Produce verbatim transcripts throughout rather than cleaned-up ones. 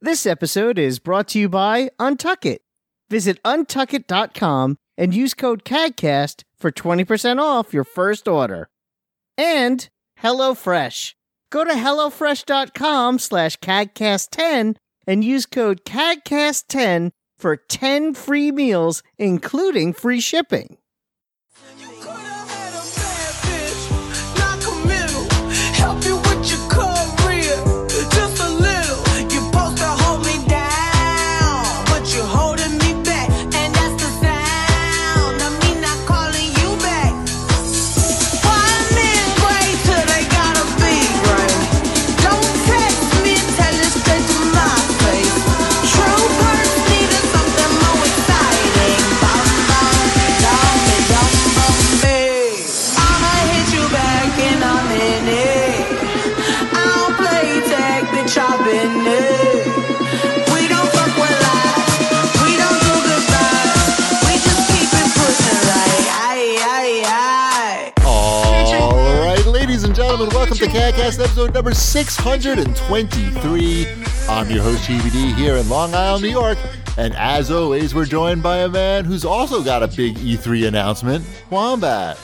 This episode is brought to you by Untuckit. Visit untuckit dot com and use code CAGCAST for twenty percent off your first order. And HelloFresh. Go to HelloFresh.com slash CAGCAST10 and use code CAGCAST ten for ten free meals, including free shipping. Welcome to CAGCAST episode number six hundred twenty-three. I'm your host, G B D, here in Long Island, New York. And as always, we're joined by a man who's also got a big E three announcement, Wombat.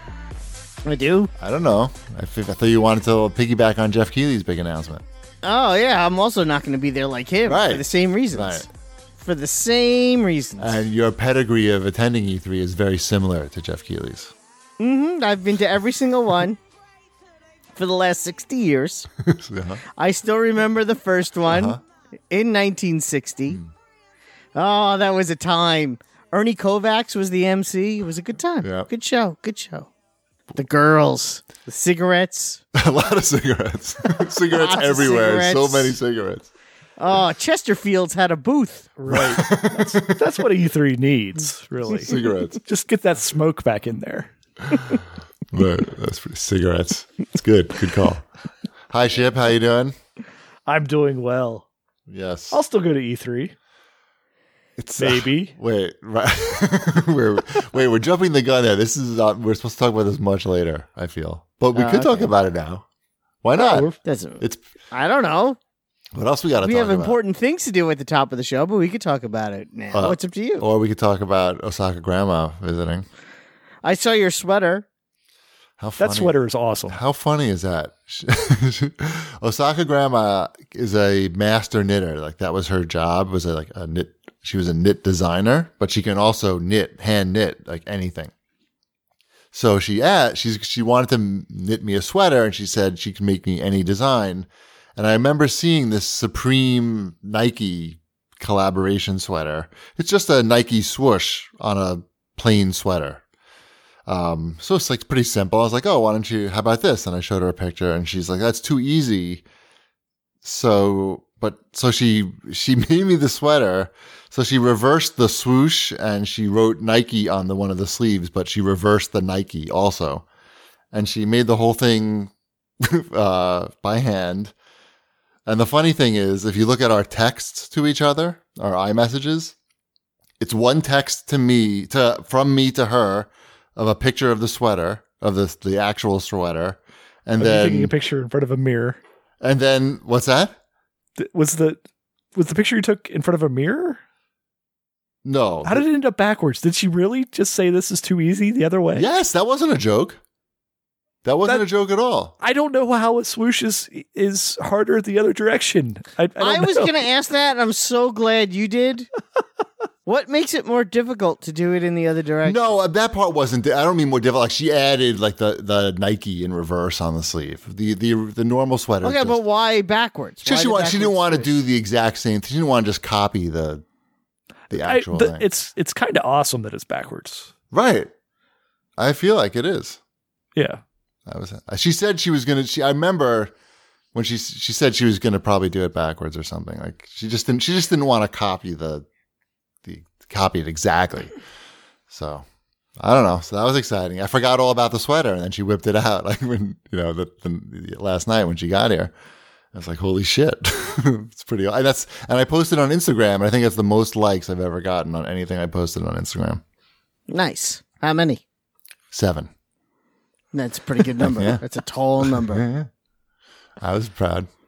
I do? I don't know. I, f- I thought you wanted to piggyback on Jeff Keighley's big announcement. Oh, yeah. I'm also not going to be there like him right. for the same reasons. Right. For the same reasons. And your pedigree of attending E three is very similar to Jeff Keighley's. Mm-hmm. I've been to every single one. For the last sixty years. uh-huh. I still remember the first one uh-huh. in nineteen sixty. Mm. Oh, that was a time. Ernie Kovacs was the M C. It was a good time. Yep. Good show. Good show. The girls, the cigarettes. A lot of cigarettes. cigarettes everywhere. Cigarettes. So many cigarettes. Oh, Chesterfield's had a booth. Right. That's, that's what E three needs, really. Cigarettes. Just get that smoke back in there. Right, that's pretty cigarettes. It's good. Good call. Hi, Ship. How you doing? I'm doing well. Yes. I'll still go to E three. It's maybe. Uh, wait, right. we're wait. We're jumping the gun there. This is not, we're supposed to talk about this much later. I feel, but we uh, could okay. talk about it now. Why not? Oh, it's. I don't know. What else we got to talk about? We have important things to do at the top of the show, but we could talk about it now. Uh, it's up to you. Or we could talk about Osaka Grandma visiting. I saw your sweater. How funny. That sweater is awesome. How funny is that? Osaka Grandma is a master knitter. Like that was her job. Was a, like a knit. She was a knit designer, but she can also knit, hand knit, like anything. So she asked, she's she wanted to knit me a sweater, and she said she can make me any design. And I remember seeing this Supreme Nike collaboration sweater. It's just a Nike swoosh on a plain sweater. Um, so it's like pretty simple. I was like, oh, why don't you, how about this? And I showed her a picture and she's like, that's too easy. So, but, so she, she made me the sweater. So she reversed the swoosh and she wrote Nike on the one of the sleeves, but she reversed the Nike also. And she made the whole thing, uh, by hand. And the funny thing is, if you look at our texts to each other, our iMessages, it's one text to me, to, from me to her, of a picture of the sweater, of the the actual sweater, and Are then you taking a picture in front of a mirror. And then what's that? Th- was the was the picture you took in front of a mirror? No. How did it end up backwards? Did she really just say this is too easy the other way? Yes, that wasn't a joke. That wasn't that, a joke at all. I don't know how a swoosh is is harder the other direction. I, I, I was going to ask that, and I'm so glad you did. What makes it more difficult to do it in the other direction? No, that part wasn't. I don't mean more difficult. Like she added like the, the Nike in reverse on the sleeve. The the the normal sweater. Okay, just, but why backwards? Why she, want, backwards she didn't want switch? to do the exact same thing. She didn't want to just copy the the actual I, the, thing. It's it's kind of awesome that it's backwards. Right. I feel like it is. Yeah. I was. She said she was gonna. She. I remember when she she said she was gonna probably do it backwards or something. Like she just didn't. She just didn't want to copy the the copy it exactly. So I don't know. So that was exciting. I forgot all about the sweater, and then she whipped it out. Like when you know the, the last night when she got here, I was like, "Holy shit!" It's pretty. And that's and I posted on Instagram. And I think that's the most likes I've ever gotten on anything I posted on Instagram. Nice. How many? Seven. That's a pretty good number. Yeah. That's a tall number. I was proud.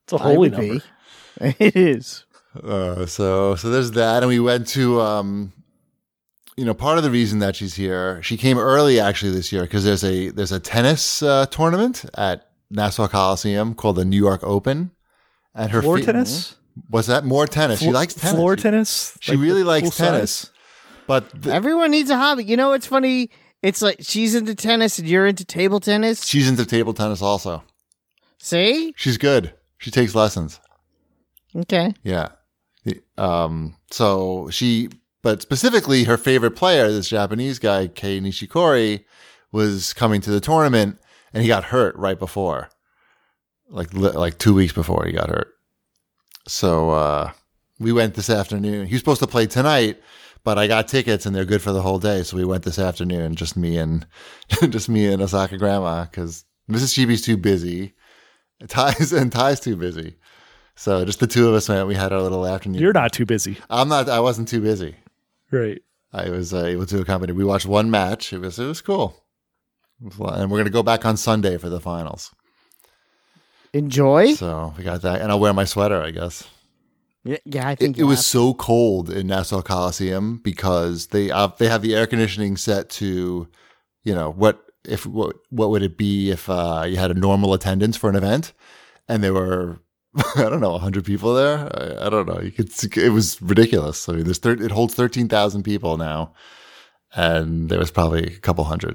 It's a I holy would be. number. It is. Uh, so so there's that, and we went to um, you know, part of the reason that she's here, she came early actually this year because there's a there's a tennis uh, tournament at Nassau Coliseum called the New York Open, and her Floor fa- tennis? was that more tennis? she Flo- likes tennis. Floor She- tennis? She Like really the likes full tennis, size? but th- Everyone needs a hobby. You know what's funny? It's like she's into tennis and you're into table tennis. she's into table tennis also. See? She's good. She takes lessons. Okay. Yeah. Um, so she, but specifically her favorite player, this Japanese guy, Kei Nishikori, was coming to the tournament and he got hurt right before, like, li- like two weeks before he got hurt. So, uh, we went this afternoon. He was supposed to play tonight, but I got tickets and they're good for the whole day. So we went this afternoon, just me and, just me and Osaka Grandma, because Missus Chibi's too busy. Ty's and Ty's too busy. So just the two of us went. We had our little afternoon. You're not too busy. I'm not. I wasn't too busy. Right. I was uh, able to accompany. We watched one match. It was it was cool. It was a lot. And we're gonna go back on Sunday for the finals. Enjoy? So we got that, and I'll wear my sweater. I guess Yeah, yeah I think it, it you'll was have- so cold in Nassau Coliseum because they uh, they have the air conditioning set to, you know, what if what what would it be if uh, you had a normal attendance for an event, and there were. I don't know, a hundred people there. I, I don't know. You could. See, it was ridiculous. I mean, there's thir- it holds thirteen thousand people now, and there was probably a couple hundred.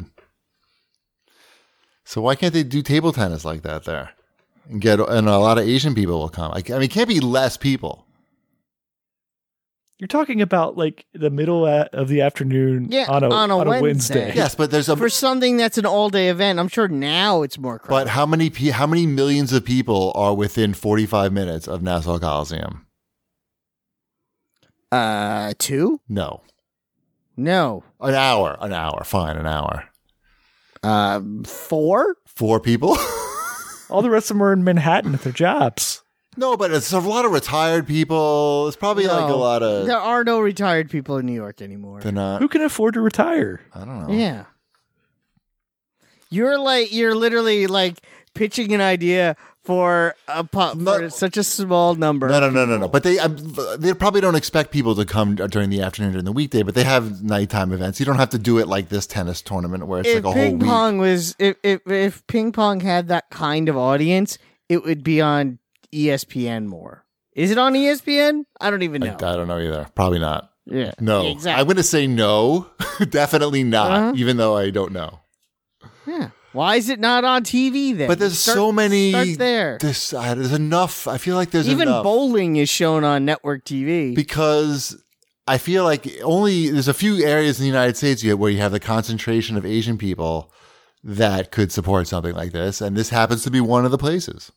So why can't they do table tennis like that there, and get and a lot of Asian people will come? I, I mean, it can't be less people. You're talking about like the middle a- of the afternoon Yeah, on a, on a on a Wednesday. Wednesday. Yes, but there's a. for something that's an all-day event. I'm sure now it's more crowded. But how many pe- how many millions of people are within forty-five minutes of Nassau Coliseum? uh, two? No, No. an hour. An hour. Fine, an hour. Uh, four? Four people. All the rest of them are in Manhattan at their jobs. No, but it's a lot of retired people. It's probably like a No. lot of. There are no retired people in New York anymore. They're not. Who can afford to retire? I don't know. Yeah. You're like you're literally like pitching an idea for a pu- Not- for such a small number. No, no, no, no, no. But they, um, they probably don't expect people to come during the afternoon during the weekday. But they have nighttime events. You don't have to do it like this tennis tournament where it's If like a whole ping week. pong was if, if if ping pong had that kind of audience, it would be on E S P N more. Is it on E S P N? I don't even I, know. I don't know either. Probably not. Yeah. No, Exactly. I'm going to say no. Definitely not. Uh-huh. Even though I don't know. Yeah. Why is it not on T V then? But there's Start- so many. Start there. There's, uh, there's enough. I feel like there's Even enough. bowling is shown on network T V. Because I feel like only there's a few areas in the United States yet where you have the concentration of Asian people that could support something like this, and this happens to be one of the places.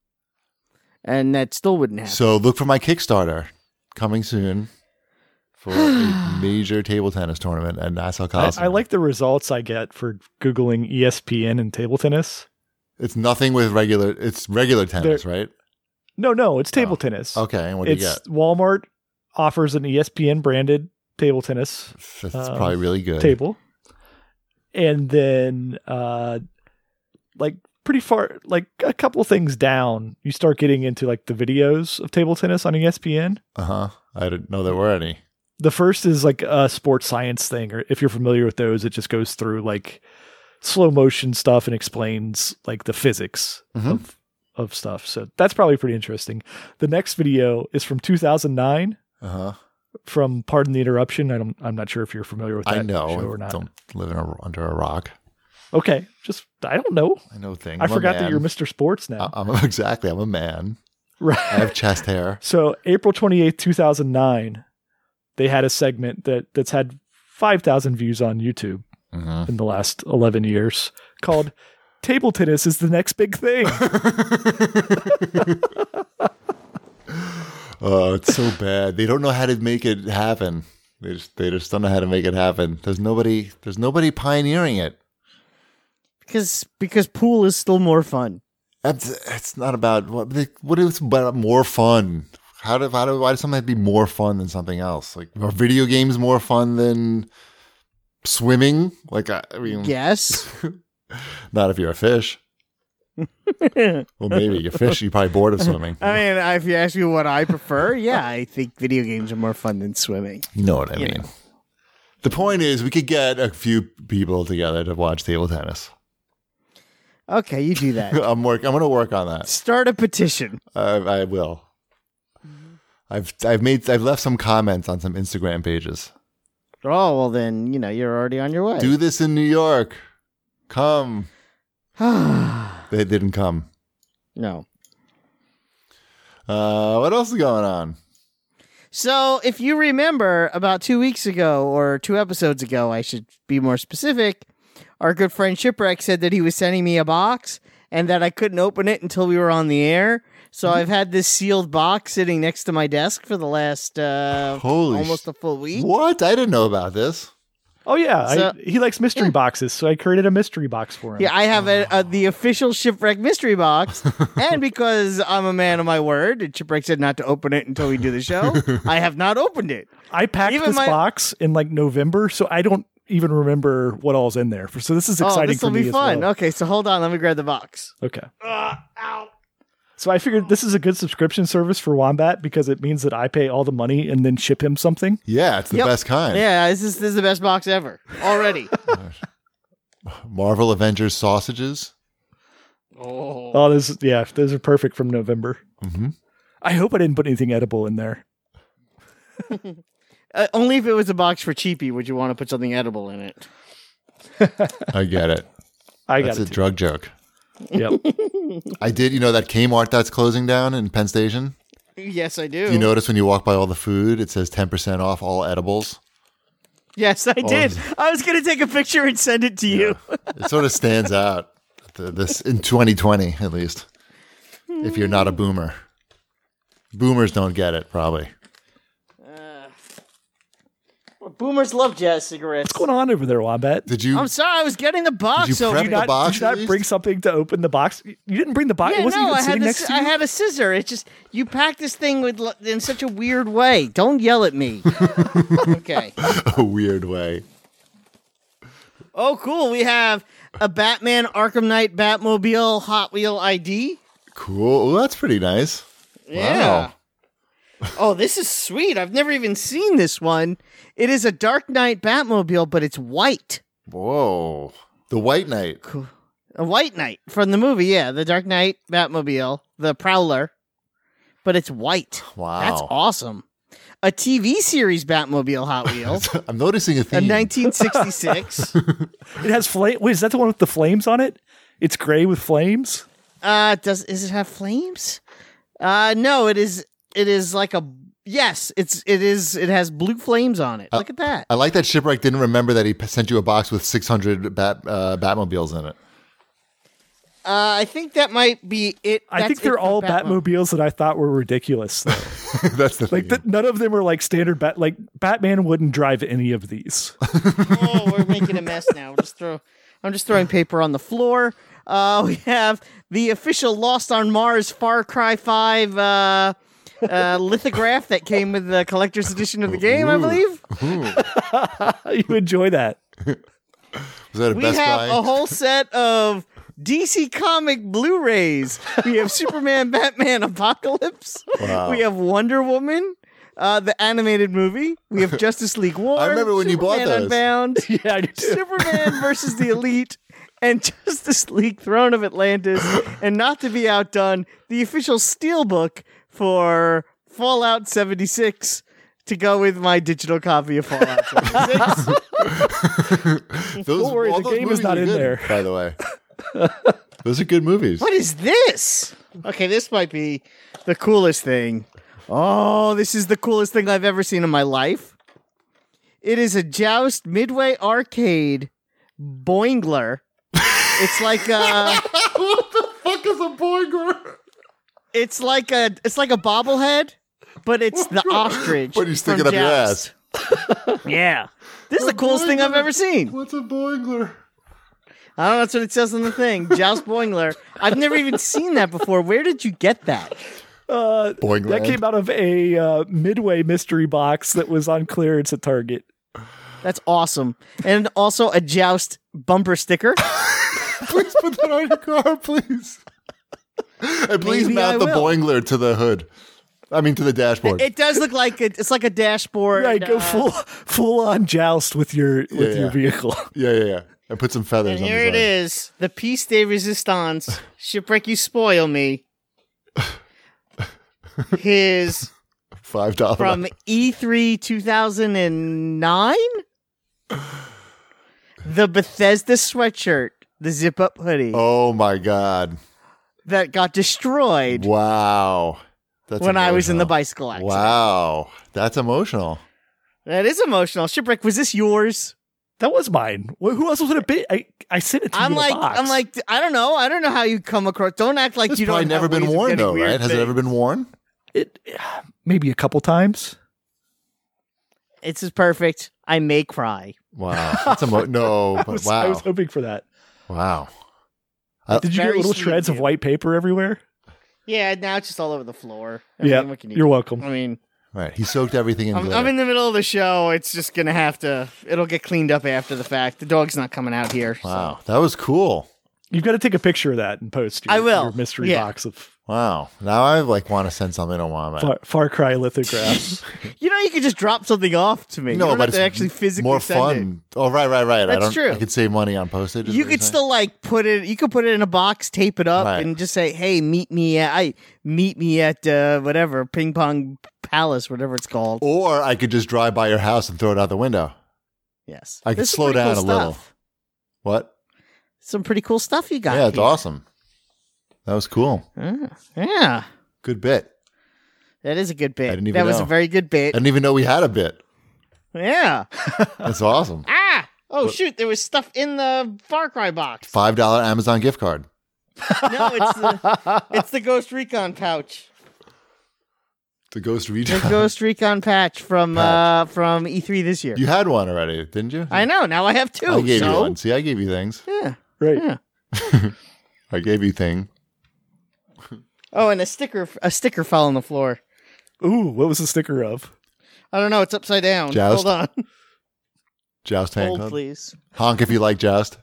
and that still wouldn't happen. So look for my Kickstarter coming soon for a major table tennis tournament at Nassau I, Coliseum. I like the results I get for Googling E S P N and table tennis. It's nothing with regular. It's regular tennis, right? No, no, it's table Oh. tennis. Okay, and what do you It's get? Walmart offers an E S P N branded table tennis That's um, probably really good. table. And then uh like pretty far like a couple things down, you start getting into like the videos of table tennis on E S P N. Uh huh. I didn't know there were any. The first is like a sports science thing, or if you're familiar with those, it just goes through like slow motion stuff and explains like the physics Mhm. of of stuff. So that's probably pretty interesting. The next video is from two thousand nine Uh huh. from Pardon the Interruption. I don't I'm not sure if you're familiar with that I know. show or not. Don't live in a, under a rock. Okay, just I don't know. I know things. I I'm a forgot that man. you're Mister Sports now. I- I'm exactly. I'm a man. right. I have chest hair. So April twenty-eighth, two thousand nine, they had a segment that that's had five thousand views on YouTube Mhm. in the last eleven years called Table Tennis is the Next Big Thing. Oh, it's so bad. They don't know how to make it happen. They just they just don't know how to make it happen. There's nobody. There's nobody pioneering it. because because pool is still more fun. It's, it's not about what. What is about more fun? How do how do why does something have to be more fun than something else? Like are video games more fun than swimming? Like I, I mean, Yes. not if you're a fish. Well, maybe you're fish. You're probably bored of swimming. I mean, if you ask me what I prefer, yeah, I think video games are more fun than swimming. You know what I You mean. know. The point is, we could get a few people together to watch table tennis. Okay, you do that. I'm work. I'm going to work on that. Start a petition. Uh, I will. I've I've made I've left some comments on some Instagram pages. Oh, well then, you know, you're already on your way. Do this in New York. Come. They didn't come. No. Uh, what else is going on? So, if you remember, about two weeks ago, or two episodes ago, I should be more specific, our good friend Shipwreck said that he was sending me a box and that I couldn't open it until we were on the air. So I've had this sealed box sitting next to my desk for the last uh, Holy almost sh- a full week. What? I didn't know about this. Oh yeah, So- I, he likes mystery yeah. boxes, so I created a mystery box for him. Yeah, I have a, a, the official Shipwreck mystery box, and because I'm a man of my word, and Shipwreck said not to open it until we do the show, I have not opened it. I packed Even this my- box in like November, so I don't even remember what all's in there. So this is Oh, exciting this will for me be as fun. well. Okay, so hold on, let me grab the box. Okay. So I figured this is a good subscription service for Wombat because it means that I pay all the money and then ship him something. Yeah, it's the Yep. best kind. Yeah, this is this is the best box ever already. Marvel Avengers sausages. Oh, Oh, this yeah, those are perfect from November. Mm-hmm. I hope I didn't put anything edible in there. uh, only if it was a box for cheapy would you want to put something edible in it. I get it. I That's got a it. too. drug joke. Yep. I did. You know that Kmart that's closing down in Penn Station? Yes, I do. You notice when you walk by all the food, it says ten percent off all edibles? Yes, I did. Oh. I was going to take a picture and send it to you. It sort of stands out th- this in twenty twenty, at least, if you're not a boomer. Boomers don't get it, probably. Boomers love jazz cigarettes. What's going on over there, Wombat? Did you? I'm sorry, I was getting the box. Did you so prep Did the you not, box, did you at not least? bring something to open the box? You didn't bring the box. yeah, it wasn't no, even I had sitting a, next sci- to I you. had a scissor. It's just you pack this thing with l- in such a weird way. Don't yell at me. Okay. A weird way. Oh, cool. We have a Batman Arkham Knight Batmobile Hot Wheel I D. Cool. Well, that's pretty nice. Yeah. Wow. Oh, this is sweet. I've never even seen this one. It is a Dark Knight Batmobile, but it's white. Whoa. The White Knight. A white knight from the movie, yeah. The Dark Knight Batmobile, the Prowler. But it's white. Wow. That's awesome. A T V series Batmobile Hot Wheels. I'm noticing a A theme. nineteen sixty-six. It has flame. Wait, is that the one with the flames on it? It's gray with flames. uh, does does it have flames? Uh, no. It is. It is like a yes. It's it is. It has blue flames on it. Look at that. I like that Shipwreck didn't remember that he p- sent you a box with six hundred bat, uh, Batmobiles in it. Uh, I think that might be it. I That's think it they're for all Batmo- Batmobiles that I thought were ridiculous. Though. That's the like thing. the, none of them are like standard bat. Like Batman wouldn't drive any of these. Oh, we're making a mess now. Just throw. I'm just throwing paper on the floor. Uh, we have the official Lost on Mars Far Cry five uh, uh, lithograph that came with the collector's edition of the game, I Ooh. believe. Ooh. You enjoy that? Was that a We Best have Buy? a whole set of D C comic Blu-rays. We have Superman, Batman, Apocalypse. Wow. We have Wonder Woman, uh, the animated movie. We have Justice League War. I remember when you bought Superman those. Unbound. Yeah, I do too. Superman versus the Elite, and Justice League Throne of Atlantis, and not to be outdone, the official steelbook for Fallout seventy-six to go with my digital copy of Fallout seventy-six. Those, Don't worry, all the those game is movies not are in good, there. by the way. Those are good movies. What is this? Okay, this might be the coolest thing. Oh, this is the coolest thing I've ever seen in my life. It is a Joust Midway Arcade Boingler. It's like a... What the fuck is a boinger? It's like a it's like a bobblehead, but it's the ostrich. What, you stick from it up your Joust. Yeah. This is the coolest thing I've ever seen. What's a boingler? I don't know, that's what it says on the thing. Joust Boingler. I've never even seen that before. Where did you get that? Uh, Boingland. that came out of a uh, Midway mystery box that was on clearance at Target. That's awesome. And also a Joust bumper sticker. Please put that on your car, please. And please Maybe I mount the will. Boingler to the hood. I mean, to the dashboard. It does look like it, it's like a dashboard. Right, go uh, full full on joust with your with Yeah, your yeah. vehicle. yeah, yeah, yeah. And put some feathers And on here the it side. is, the piece de resistance. Shipwreck, you spoil me. His Five dollars. from E three two thousand nine. The Bethesda sweatshirt, the zip up hoodie Oh my god! that got destroyed Wow, that's when I was in the emotional. bicycle accident. Wow, that's emotional. That is emotional. Shipwreck, was this yours? That was mine. Well, who else was in a bit? I, I sent it to I'm you in like, a box. I'm like, I don't know. I don't know how you come across. Don't act like It's you probably don't. never have been ways of worn getting though, weird right? Has it things. ever been worn? it. Maybe a couple times. It's just perfect. I may cry. Wow, that's emo- no, I but was, wow, I was hoping for that. wow. Did you get Very little sweet shreds of of you. white paper everywhere? Yeah, now it's just all over the floor. I Yeah, mean, what can you you're do? welcome. I mean, Right, he soaked everything in I'm, glitter. I'm in the middle of the show. It's just gonna have to. It'll get cleaned up after the fact. The dog's not coming out here. so- Wow, that was cool. You've got to take a picture of that and post your, I will. your mystery Yeah. box of Wow, now I like want to send something to Wombat. Far, Far Cry lithographs. You know, you could just drop something off to me. No, you don't but have it's to actually physically more send fun. Oh, right, right, right. I That's don't. true. I could save money on postage. it. is You what you're could saying? still like put it. You could put it in a box, tape it up, Right. and just say, "Hey, meet me at I meet me at uh, whatever Ping Pong Palace, whatever it's called." Or I could just drive by your house and throw it out the window. Yes, I could There's some slow pretty down cool a little. stuff. What? Some pretty cool stuff you got. Yeah, it's here. awesome. That was cool. Ah, yeah, Good bit. that is a good bit. I didn't even that was know. a very good I bit. didn't even know we had a bit. Yeah. That's awesome. Ah! Oh shoot! There was stuff in the Far Cry box. Five dollar Amazon gift card. No, it's the it's the Ghost Recon pouch. The Ghost The Recon. Ghost Recon patch from uh from E three this year. You had one already, didn't you? I know. Now I have two. I gave so, you one. See, I gave you things. Yeah. Right. Yeah. I gave you thing. Oh, and a sticker a sticker fell on the floor. Ooh, what was the sticker of? I don't know. It's upside down. Joust? Hold on. Joust hand Hold, club. please. Honk if you like joust.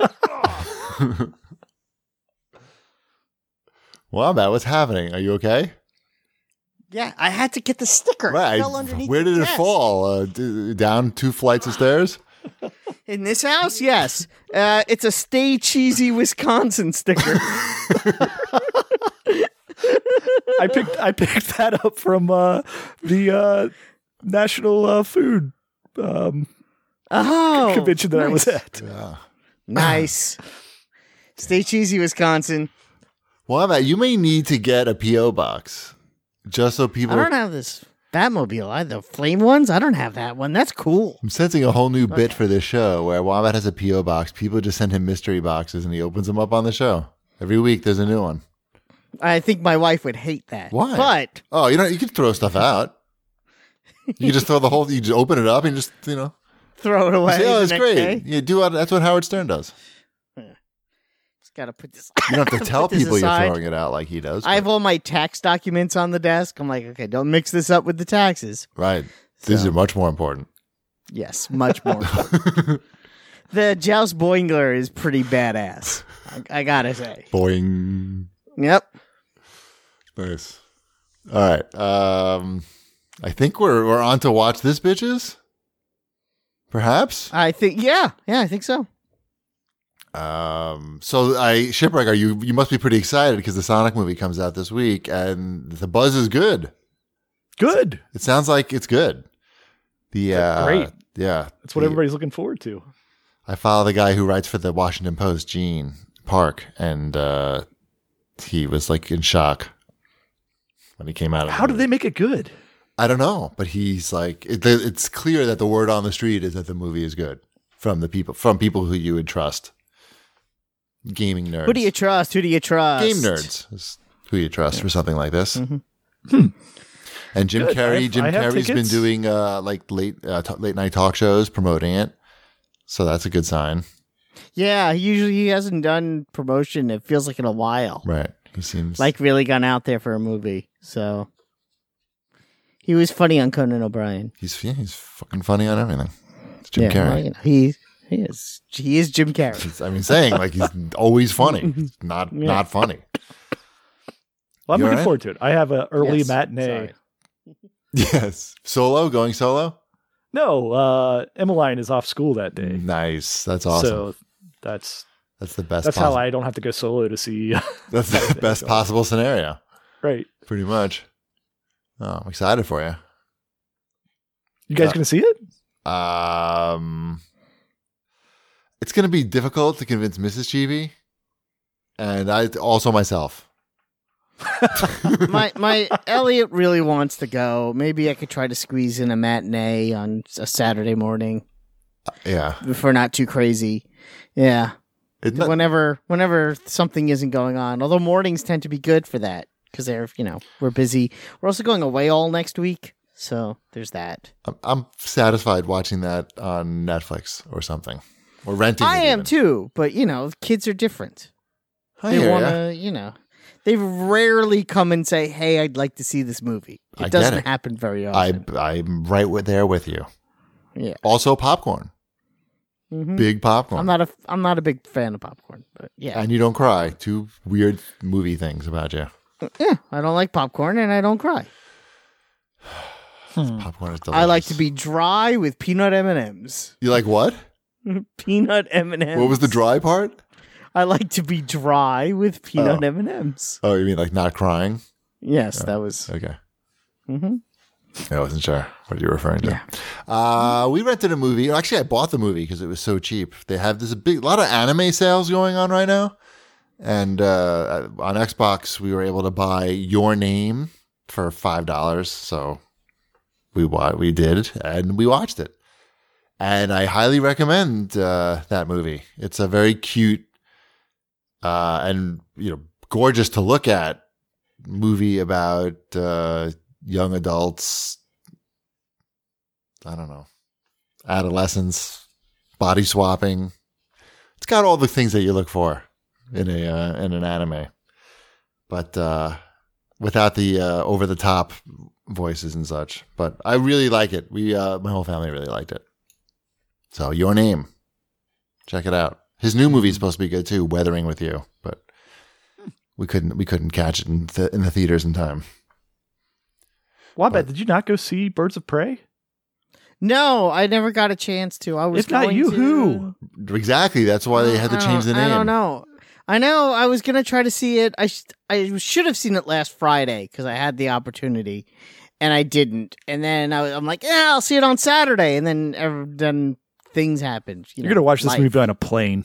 Wombat, what's happening? Are you okay? Yeah, I had to get the sticker. It Right. fell underneath Where the did it desk. fall? Uh, d- down two flights of stairs? In this house, yes. Uh, it's a Stay Cheesy Wisconsin sticker. I picked I picked that up from uh, the uh, National uh, Food um, Oh, convention that I was nice. at. Yeah. Nice. Stay Cheesy Wisconsin. Wombat, you may need to get a P O box just so people. I don't have this Batmobile. I the flame ones. I don't have that one. That's cool. I'm sensing a whole new bit for this show where Wombat has a P O box. People just send him mystery boxes and he opens them up on the show. Every week there's a new one. I think my wife would hate that. Why? But Oh, you know, you could throw stuff out. You can just throw the whole, you just open it up and just, you know. throw it away. Say, oh, the it's next great. day. You do. That's what Howard Stern does. Just gotta put this. You don't have to tell Put this people you're aside. throwing it out like he does. I have but- all my tax documents on the desk. I'm like, okay, don't mix this up with the taxes. right. These So- are much more important. Yes, much more. The Joust Boingler is pretty badass. I, I gotta say. Boing. Yep. Nice. All right. Um, I think we're we're on to watch this, bitches. Perhaps. I think. Yeah. Yeah. I think so. Um, so I Shipwreck, are you? You must be pretty excited because the Sonic movie comes out this week, and the buzz is good. Good. It sounds like it's good. The uh, Great. Yeah, That's what the- everybody's looking forward to. I follow the guy who writes for the Washington Post, Gene Park, and uh, he was like in shock when he came out. Of the How did movie. they make it good? I don't know, but he's like, it, it's clear that the word on the street is that the movie is good from the people, from people who you would trust. Gaming nerds. Who do you trust? Who do you trust? Game nerds is who you trust for something like this. Mm-hmm. And Jim Good. I Carrey, have- Jim I have Carrey's been tickets. doing uh, like late uh, t- late night talk shows promoting it, so that's a good sign, Yeah. Usually he hasn't done promotion. It feels like in a while. right? He seems Like really gone out there for a movie. So he was funny on Conan O'Brien. he's yeah, he's fucking funny on everything. It's Jim yeah, Carrey. well, you know, he He is. He is Jim Carrey. He's- I mean, saying like he's always funny, not Yeah. not funny. Well, I'm You looking alright? forward to it. I have an early Yes, matinee. sorry. Yes, solo, going solo. No, uh, Emmeline is off school that day. Nice, that's awesome. So that's that's the best. that's possible. how I don't have to go solo to see. That's the best possible scenario, Right. pretty much. Oh, I'm excited for you. You guys Uh, gonna see it? Um, it's going to be difficult to convince Missus Cheevy, and I also myself. my my Elliot really wants to go. Maybe I could try to squeeze in a matinee on a Saturday morning Yeah, if we're not too crazy. Yeah. it's not, whenever whenever something isn't going on. Although mornings tend to be good for that because they're, you know, we're busy. We're also going away all next week. So there's that. I'm, I'm satisfied watching that on Netflix or something, or renting. I it am even. too, but you know, kids are different. I They hear want ya. to, you know, they rarely come and say, "Hey, I'd like to see this movie." It I get doesn't it. happen very I often. I'm right with there with you. yeah. Also, popcorn, Mhm. big popcorn, I'm not a I'm not a big fan of popcorn, but yeah. and you don't cry. Two weird movie things about you. Yeah, I don't like popcorn and I don't cry. Popcorn is delicious. I like to be dry with peanut M and M's. You like what? Peanut M and M's. What was the dry part? I like to be dry with peanut Oh. M and M's. Oh, you mean like not crying? Yes, that was. Okay. hmm I wasn't sure what you were referring to. Uh, we rented a movie. Actually, I bought the movie because it was so cheap. They have this big, a lot of anime sales going on right now. And uh, on Xbox, we were able to buy Your Name for five dollars. So we wa- we did, and we watched it. And I highly recommend uh, that movie. It's a very cute uh, and, you know, gorgeous to look at movie about uh, young adults. I don't know, adolescence, body swapping. It's got all the things that you look for in a uh, in an anime, but uh, without the uh, over the top voices and such. But I really like it. We uh, my whole family really liked it. So Your Name, check it out. His new movie is supposed to be good too, Weathering with You, but we couldn't we couldn't catch it in, th- in the theaters in time. Wombat, did you not go see Birds of Prey? No, I never got a chance to. I was If not going you, to- who? Exactly. That's why they had to I change the don't- name. I don't know. I know. I was gonna try to see it. I sh- I should have seen it last Friday because I had the opportunity, and I didn't. And then I, I'm like, yeah, I'll see it on Saturday. And then ev- then things happened. You You're know, gonna watch this life. movie on a plane,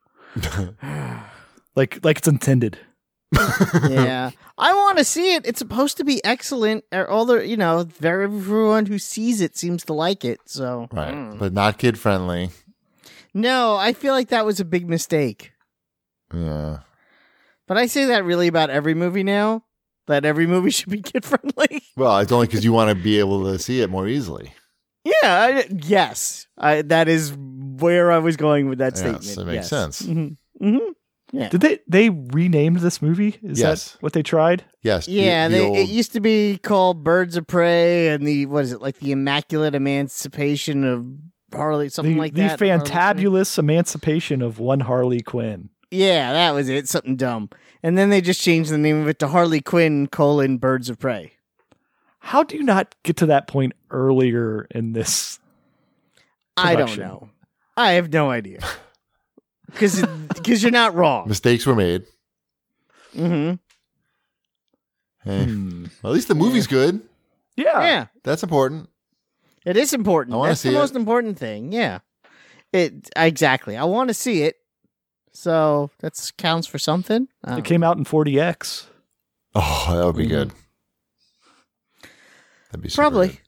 like like it's intended. Yeah, I want to see it. It's supposed to be excellent. Er, All the you know, very everyone who sees it seems to like it. So Right, mm. but not kid friendly. no, I feel like that was a big mistake. Yeah. But I say that really about every movie now. That every movie should be kid friendly. Well, it's only because you want to be able to see it more easily. Yeah, I, yes, I, that is where I was going with that Yes, statement. that makes yes. sense. hmm hmm Yeah, Did they they renamed this movie? Is Yes. that what they tried? Yes. the- yeah. the They, old- it used to be called Birds of Prey, and the what is it like the Immaculate Emancipation of Harley, something the like the that. Harley Quinn. fantabulous emancipation of one Harley Quinn. Yeah, that was it. Something dumb, and then they just changed the name of it to Harley Quinn: colon Birds of Prey. How do you not get to that point earlier in this? I don't Production. know. I have no idea. Because because you're not wrong. mistakes were made. hmm Hey, Hmm. well, at least the movie's good. Yeah. Yeah, That's important. it is important. I wanna That's the see it. most important thing. Yeah, it exactly. I want to see it, so that counts for something. I It don't came out in forty X. Oh, that would be Mhm. good. That'd be super Probably. good.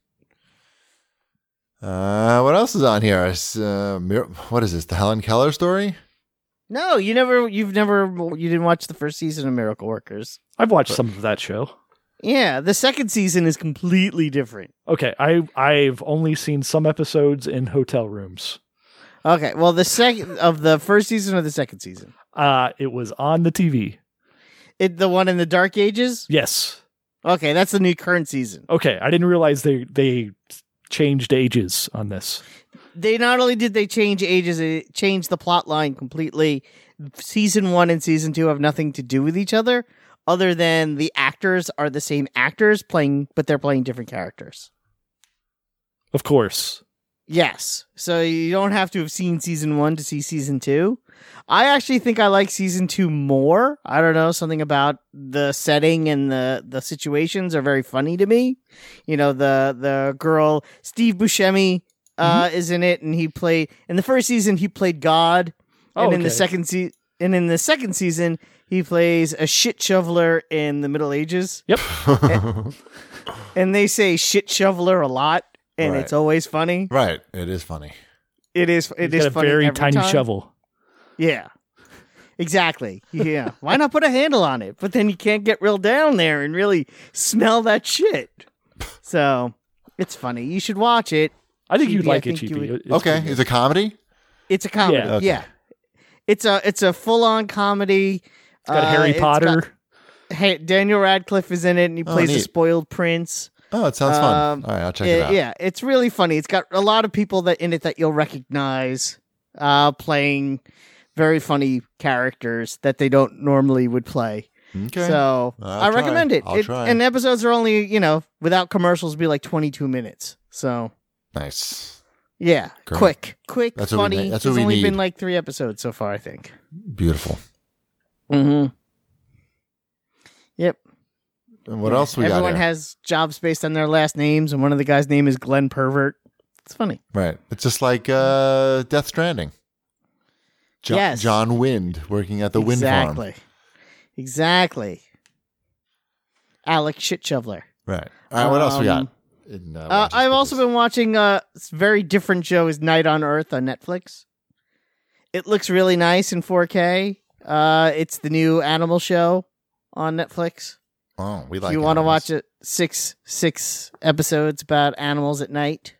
Uh, what else is on here? It's, uh, Mir- what is this? The Helen Keller story? No, you never. You've never. You didn't watch the first season of Miracle Workers. I've watched some of that show. Yeah, the second season is completely different. Okay, I I've only seen some episodes in hotel rooms. Okay, well, the second of the first season or the second season, Uh it was on the T V. it the one in the Dark Ages. Yes. Okay, that's the new current season. Okay, I didn't realize they they changed ages on this. they not only did they change ages, it changed the plot line completely. Season one and season two have nothing to do with each other, other than the actors are the same actors playing, but they're playing different characters. Of course. Yes. So you don't have to have seen season one to see season two. I actually think I like season two more. I don't know, something about the setting and the, the situations are very funny to me. You know, the the girl, Steve Buscemi, uh, mm-hmm. is in it, and he played in the first season he played God. And oh, in okay. the second se- and in the second season he plays a shit shoveler in the Middle Ages. Yep. and, and they say shit shoveler a lot. And Right. it's always funny. Right. It is funny. It is. It He's is got a funny very every tiny time. shovel. Yeah. Exactly. Yeah. Why not put a handle on it? But then you can't get real down there and really smell that shit. So it's funny. You should watch it. I think G B, you'd like I it, think G you P. would- It's Okay. pretty It's a comedy? It's a comedy. Yeah. Yeah. Okay. It's a it's a full on comedy. It's got Harry Potter. Got, hey, Daniel Radcliffe is in it, and he Oh, plays a neat. spoiled prince. Oh, it sounds fun. Um, All right. I'll check Yeah, it out. yeah, it's really funny. It's got a lot of people that in it that you'll recognize, uh, playing very funny characters that they don't normally would play. Okay. So I'll I try. recommend it. I'll It- try. And episodes are only, you know, without commercials, be like twenty-two minutes. So Nice. yeah, Great. quick, quick, That's what we funny. need. That's There's what we only need. been like three episodes so far, I think. Beautiful. Mm-hmm. Yep. And what else we Everyone got here? has jobs based on their last names, and one of the guys' name is Glenn Pervert. It's funny. Right. It's just like uh, Death Stranding. Jo- Yes. John Wind working at the wind exactly. farm. Exactly. Alex Shit Shoveler. Right. All right. What else we got? Um, In, uh, Uh, Watchers I've also Pictures? been watching a very different show is Night on Earth on Netflix. It looks really nice in four K. Uh, it's the new animal show on Netflix. Oh, we If like you want to animals. watch it, six six episodes about animals at night.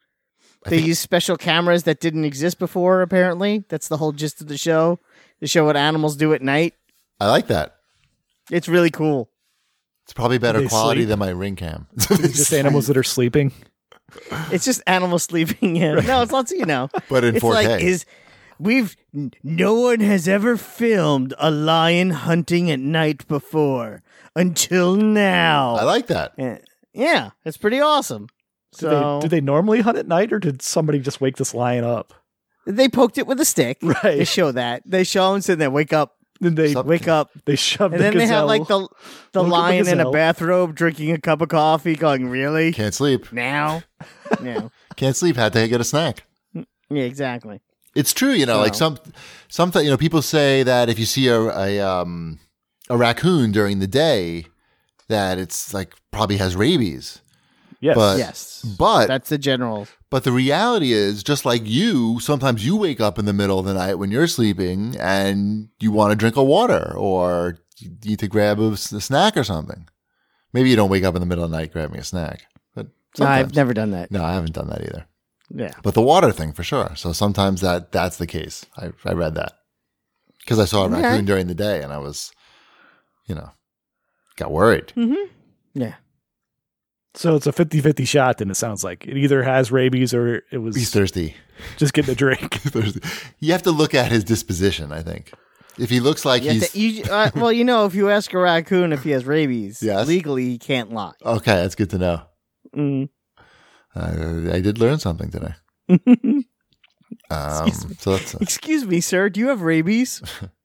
I They think- use special cameras that didn't exist before, apparently. That's the whole gist of the show. To show what animals do at night. I like that. It's really cool. It's probably better They quality sleep? than my ring cam. It's just animals that are sleeping. It's just animals sleeping in. No, it's lots of, you know. But in It's four K. like, is we've n- no one has ever filmed a lion hunting at night before until now. I like that. Yeah, yeah, it's pretty awesome. Do, So they, do they normally hunt at night, or did somebody just wake this lion up? they poked it with a stick. Right. They show that. They show him sitting there, wake up, Then they Some- wake up. they shove And the then they have gazelle. like the the Look at the lion in a gazelle. bathrobe drinking a cup of coffee, going, really? Can't sleep. Now? Yeah. Can't sleep. Had to get a snack. Yeah, exactly. It's true, you know, like Wow. some, something, you know, people say that if you see a, a, um, a raccoon during the day, that it's like probably has rabies. yes. but- Yes. But, That's the general. but the reality is just like you, sometimes you wake up in the middle of the night when you're sleeping and you want to drink a water or you need to grab a, s- a snack or something. Maybe you don't wake up in the middle of the night grabbing a snack, but sometimes. I've never done that. No, I haven't done that either. Yeah. But the water thing for sure. So sometimes that that's the case. I, I read that because I saw a Okay. raccoon during the day and I was, you know, got worried. Mm-hmm. Yeah. So it's a fifty-fifty shot, then it sounds like. It either has rabies or it was He's thirsty. just getting a drink. thirsty. You have to look at his disposition, I think. If he looks like You have he's to- you- uh, well, you know, if you ask a raccoon if he has rabies, Yes. legally he can't lie. okay, that's good to know. Mm. Uh, I did learn something today. Um, Excuse me. so that's Excuse me, sir. Do you have rabies?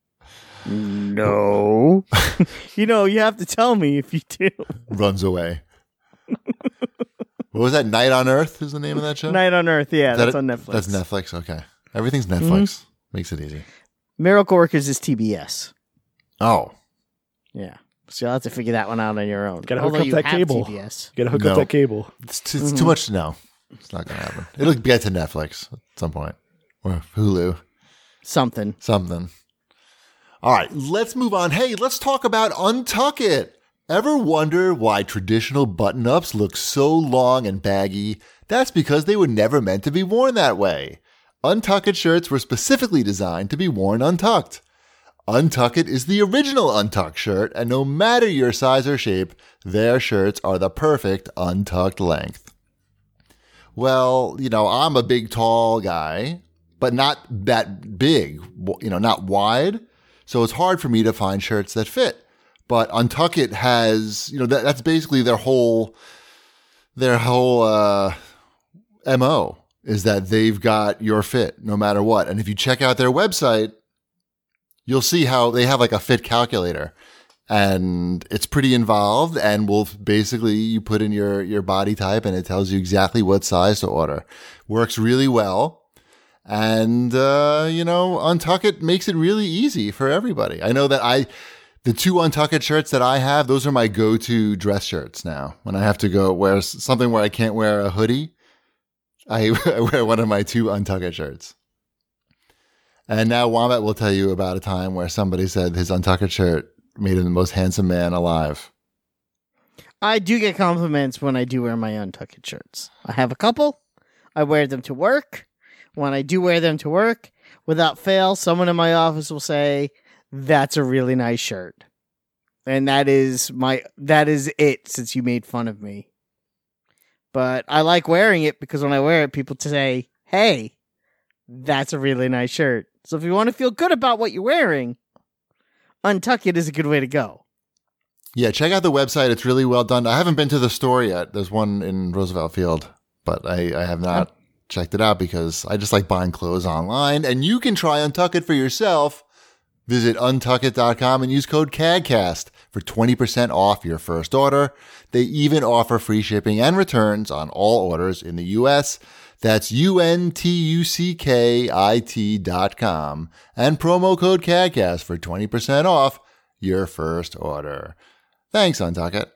No. You know, you have to tell me if you do. runs away. What was that? Night on Earth is the name of that show? Night on Earth. Yeah, Is that that's it? on Netflix. That's Netflix. Okay, everything's Netflix. Makes it easy. Miracle Workers is T B S. Oh, Yeah. So you'll have to figure that one out on your own. Gotta hook Although up you that have cable. T B S. You gotta hook No. up that cable. it's, too, it's too much to know. It's not gonna happen. It'll get to Netflix at some point or Hulu, Something. something. All right, let's move on. Hey, let's talk about Untuck It. Ever wonder why traditional button-ups look so long and baggy? That's because they were never meant to be worn that way. Untuck It shirts were specifically designed to be worn untucked. Untuck It is the original untucked shirt, and no matter your size or shape, their shirts are the perfect untucked length. Well, you know, I'm a big, tall guy, but not that big, you know, not wide. So it's hard for me to find shirts that fit. But Untuckit has, you know, that, that's basically their whole, their whole uh, M O is that they've got your fit no matter what. And if you check out their website, you'll see how they have like a fit calculator. And it's pretty involved, and will basically you put in your, your body type and it tells you exactly what size to order. Works really well. And, uh, you know, Untuckit makes it really easy for everybody. I know that I, the two Untuckit shirts that I have, those are my go-to dress shirts now. When I have to go wear something where I can't wear a hoodie, I, I wear one of my two Untuckit shirts. And now Wombat will tell you about a time where somebody said his Untuckit shirt made him the most handsome man alive. I do get compliments when I do wear my Untuckit shirts. I have a couple. I wear them to work. When I do wear them to work, without fail, someone in my office will say, "That's a really nice shirt." And that is my that is it since you made fun of me. But I like wearing it because when I wear it, people say, "Hey, that's a really nice shirt." So if you want to feel good about what you're wearing, Untuckit is a good way to go. Yeah, check out the website. It's really well done. I haven't been to the store yet. There's one in Roosevelt Field, but I, I have not oh. checked it out because I just like buying clothes online. And you can try Untuckit for yourself. Visit untuckit dot com and use code CADCAST for twenty percent off your first order. They even offer free shipping and returns on all orders in the U S. That's U N T U C K I T dot com and promo code CADCAST for twenty percent off your first order. Thanks, Untuckit.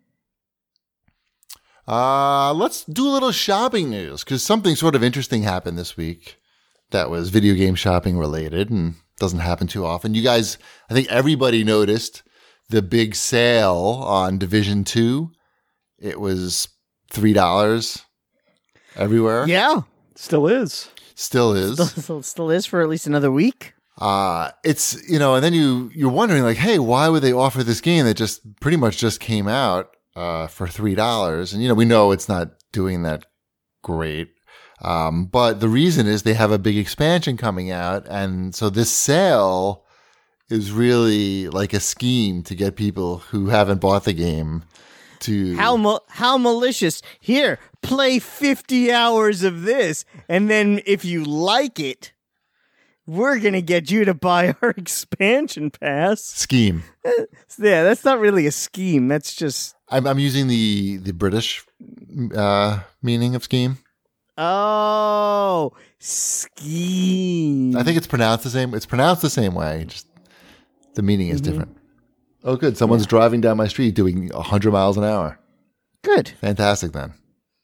Uh, let's do a little shopping news because something sort of interesting happened this week that was video game shopping related and doesn't happen too often. You guys, I think everybody noticed the big sale on Division two. It was three dollars. Everywhere. Yeah. Still is. Still is. Still, still is for at least another week. Uh, it's, you know, and then you, you're wondering like, hey, why would they offer this game that just pretty much just came out, uh, for three dollars? And, you know, we know it's not doing that great. Um, but the reason is they have a big expansion coming out. And so this sale is really like a scheme to get people who haven't bought the game to how ma- how malicious. Here, play fifty hours of this, and then if you like it, we're gonna get you to buy our expansion pass. Scheme. Yeah, that's not really a scheme. That's just I'm, I'm using the the British uh, meaning of scheme. Oh, scheme. I think it's pronounced the same. It's pronounced the same way. Just the meaning is mm-hmm. different. Oh, good. Someone's yeah. driving down my street doing one hundred miles an hour. Good. Fantastic, then.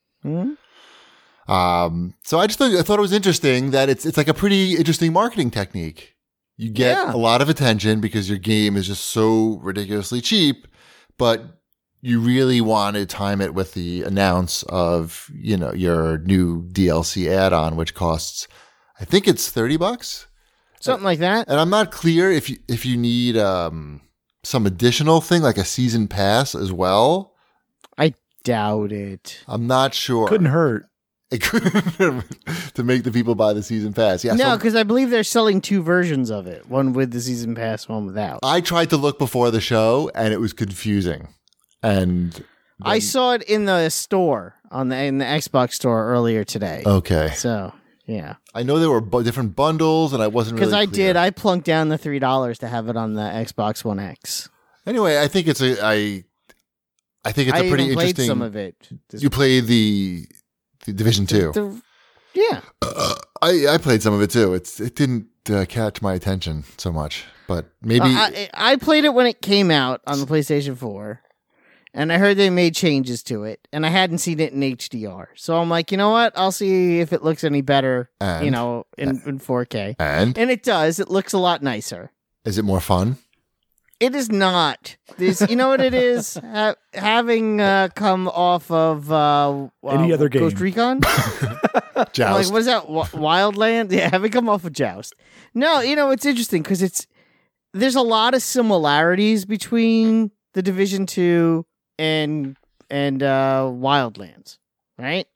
Mm-hmm. Um, so I just thought, I thought it was interesting that it's it's like a pretty interesting marketing technique. You get yeah. a lot of attention because your game is just so ridiculously cheap, but you really want to time it with the announce of, you know, your new D L C add-on, which costs, I think it's thirty bucks. Something like that. And I'm not clear if you, if you need, um, some additional thing like a season pass as well. I doubt it. I'm not sure. Couldn't hurt. It couldn't to make the people buy the season pass. Yeah, no, so because I believe they're selling two versions of it. One with the season pass, one without. I tried to look before the show and it was confusing. And then, I saw it in the store on the in the Xbox store earlier today. Okay. So, yeah. I know there were bu- different bundles and I wasn't really Because I clear. did. I plunked down the three dollars to have it on the Xbox One X. Anyway, I think it's a I I think it's I a pretty even played interesting some of it. This You played the the Division two. the, the, yeah. Uh, I I played some of it too. It's it didn't uh, catch my attention so much, but maybe Uh, I, I played it when it came out on the PlayStation four. And I heard they made changes to it, and I hadn't seen it in H D R. So I'm like, you know what? I'll see if it looks any better, and, you know, in, in four K. And? And it does. It looks a lot nicer. Is it more fun? It is not. This, you know what it is? Ha- having uh, come off of uh, any uh, other game, Ghost Recon. Joust. I'm like, what is that? W- Wildland? Yeah, having come off of Joust. No, you know it's interesting because it's there's a lot of similarities between the Division Two and and uh, Wildlands, right?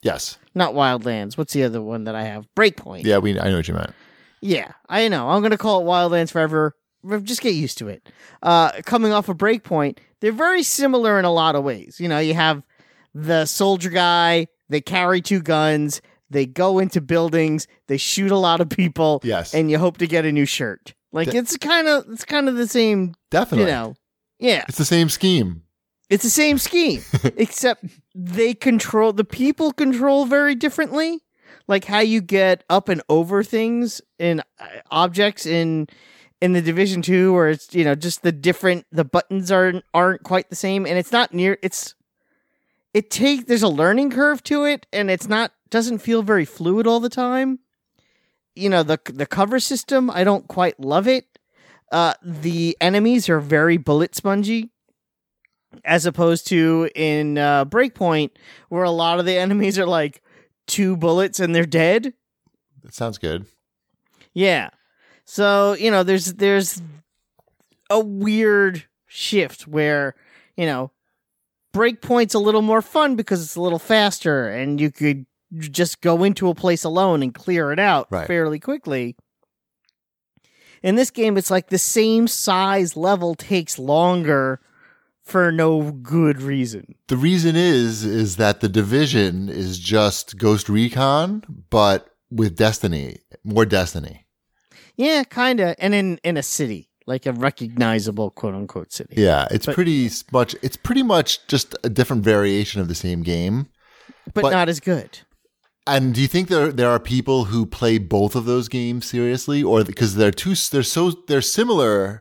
Yes. Not Wildlands. What's the other one that I have? Breakpoint. Yeah, we. I know what you meant. Yeah, I know. I'm going to call it Wildlands forever. Just get used to it. Uh, coming off of Breakpoint, they're very similar in a lot of ways. You know, you have the soldier guy, they carry two guns, they go into buildings, they shoot a lot of people, Yes. and you hope to get a new shirt. Like De- it's kind of it's kind of the same, Definitely. you know. Yeah. It's the same scheme. It's the same scheme, except they control the people control very differently. Like how you get up and over things in uh, objects in in the Division Two, where it's you know just the different the buttons aren't aren't quite the same, and it's not near. It's it take there's a learning curve to it, and it's not doesn't feel very fluid all the time. You know the the cover system, I don't quite love it. Uh, the enemies are very bullet spongy. As opposed to in uh, Breakpoint, where a lot of the enemies are like two bullets and they're dead. That sounds good. Yeah. So, you know, there's there's a weird shift where, you know, Breakpoint's a little more fun because it's a little faster and you could just go into a place alone and clear it out Right. fairly quickly. In this game, it's like the same size level takes longer for no good reason. The reason is is that the Division is just Ghost Recon, but with Destiny, more Destiny. Yeah, kind of. And in, in a city, like a recognizable quote unquote city. Yeah, it's But- pretty much. It's pretty much just a different variation of the same game. But, But- not as good. And do you think there there are people who play both of those games seriously, or because they're too they're so they're similar,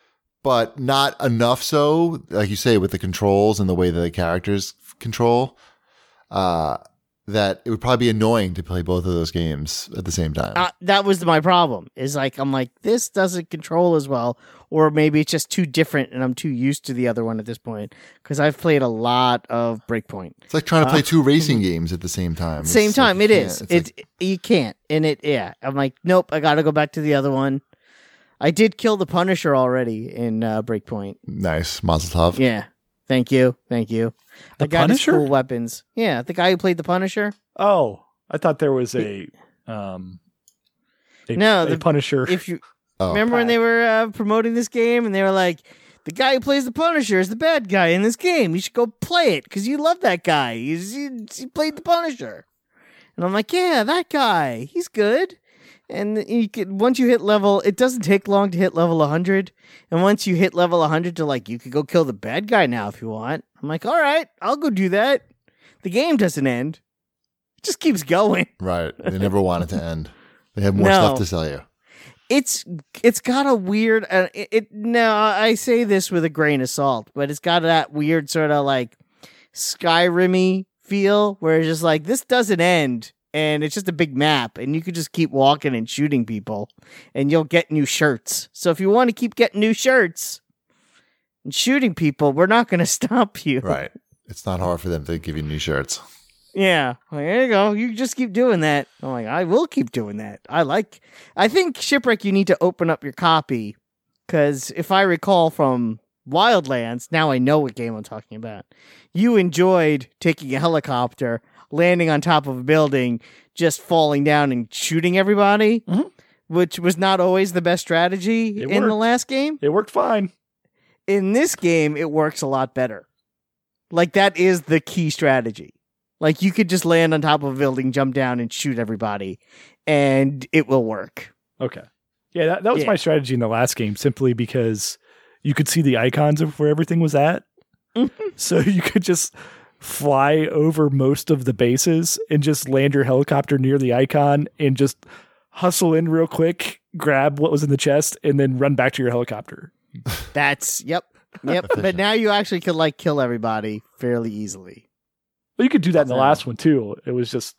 but not enough so, like you say, with the controls and the way that the characters control, uh, that it would probably be annoying to play both of those games at the same time. Uh, that was my problem. Is like, I'm like, this doesn't control as well. Or maybe it's just too different and I'm too used to the other one at this point. Because I've played a lot of Breakpoint. It's like trying to play Uh, two racing games at the same time. It's Same like time, you it can't- is. it's It like- You can't. And it, yeah. I'm like, nope, I got to go back to the other one. I did kill the Punisher already in uh, Breakpoint. nice, Mazel Tov. Yeah. Thank you. Thank you. The I got his Punisher? cool weapons. Yeah. The guy who played the Punisher. Oh, I thought there was a um a, No, a the- Punisher. If you Oh, remember when they were uh, promoting this game and they were like, the guy who plays the Punisher is the bad guy in this game. You should go play it because you love that guy. He's, he, he played the Punisher. And I'm like, yeah, that guy. He's good. And you could, once you hit level, it doesn't take long to hit level one hundred. And once you hit level one hundred to like, you could go kill the bad guy now if you want. I'm like, all right, I'll go do that. The game doesn't end. It just keeps going. right. They never want it to end. They have more No. stuff to sell you. It's it's got a weird uh, it, it no I say this with a grain of salt, but it's got that weird sort of like Skyrim-y feel where it's just like this doesn't end and it's just a big map and you could just keep walking and shooting people and you'll get new shirts. So if you want to keep getting new shirts and shooting people, we're not going to stop you. Right. It's not hard for them to give you new shirts. Yeah, like, there you go. You just keep doing that. I'm like, I will keep doing that. I like. I think Shipwreck. You need to open up your copy because if I recall from Wildlands, now I know what game I'm talking about. You enjoyed taking a helicopter, landing on top of a building, just falling down and shooting everybody, Mhm. which was not always the best strategy It in the worked. last game. It worked fine. In this game, it works a lot better. Like that is the key strategy. Like you could just land on top of a building, jump down, and shoot everybody, and it will work. Okay. Yeah, that, that was Yeah. my strategy in the last game, simply because you could see the icons of where everything was at. So you could just fly over most of the bases and just land your helicopter near the icon and just hustle in real quick, grab what was in the chest, and then run back to your helicopter. That's yep, yep. But now you actually could like kill everybody fairly easily. But you could do that in the Yeah. last one too. It was just,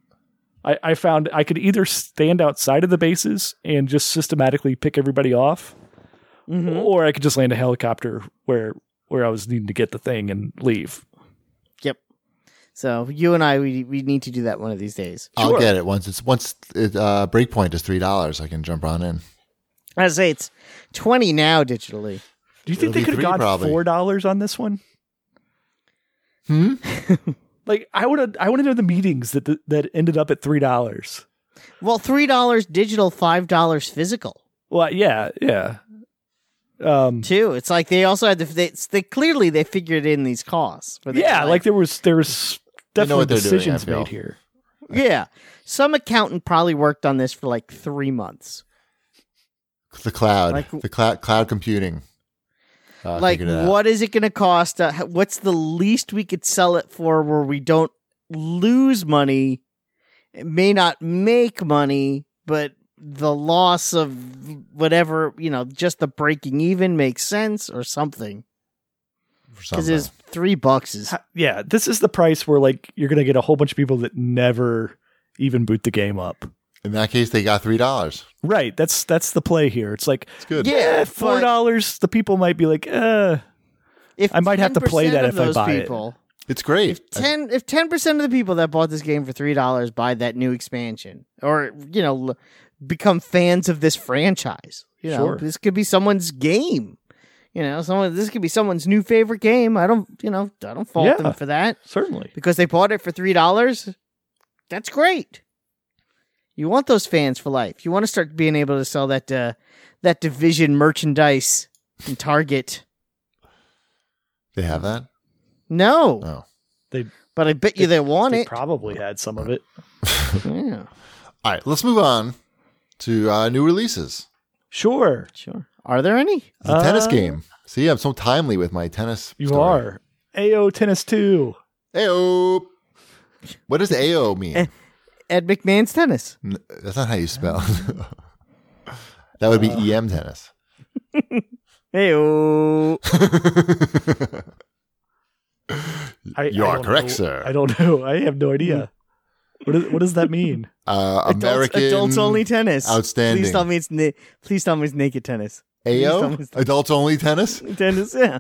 I, I found I could either stand outside of the bases and just systematically pick everybody off, Mhm. or I could just land a helicopter where where I was needing to get the thing and leave. Yep. So you and I, we we need to do that one of these days. I'll Sure. get it once it's once it, uh, Breakpoint is three dollars. I can jump on in. I say it's twenty now digitally. Do you think It'll they be could have three gone probably. four dollars on this one? Hmm. Like I want to, I want to know the meetings that that ended up at three dollars. Well, three dollars digital, five dollars physical. Well, yeah, yeah. Um, too. It's like they also had to. They, they clearly they figured in these costs. But yeah, like, like there was there was definitely what they're doing, decisions I feel. made here. yeah, some accountant probably worked on this for like three months. The cloud, Like- the cloud, cloud computing. Uh, like, figured it out. what is it going to cost? Uh, h- what's the least we could sell it for where we don't lose money? It may not make money, but the loss of whatever, you know, just the breaking even makes sense or something. For Because something. there's three bucks is Ha- Yeah, this is the price where like you're gonna get a whole bunch of people that never even boot the game up. In that case, they got three dollars. Right. That's that's the play here. It's like It's good. Yeah, eh, four dollars. The people might be like, uh if I might have to play ten percent that of if I those buy it. people, It's great. If ten if ten percent of the people that bought this game for three dollars buy that new expansion, or you know, l- become fans of this franchise, you know, Sure. this could be someone's game. You know, someone this could be someone's new favorite game. I don't, you know, I don't fault Yeah. them for that certainly. because they bought it for three dollars. That's great. You want those fans for life. You want to start being able to sell that uh, that Division merchandise in Target. They have that. No, Oh, They but I bet you they want they it. probably had some of it. Yeah, all right. Let's move on to uh, new releases. Sure. sure. Are there any? The tennis Uh, game. See, I'm so timely with my tennis. You story. are. A O Tennis two. Ayo. What does A O mean? Eh. Ed McMahon's tennis. N- That's not how you spell. That would be E M tennis. Hey, oh. I, You I are don't correct, know. sir. I don't know. I have no idea. What, is, what does that mean? Uh, Adults, American adults only tennis. outstanding. Please tell me it's na- please tell me it's naked tennis. Please tell A me O? it's Adults only tennis? tennis. Yeah.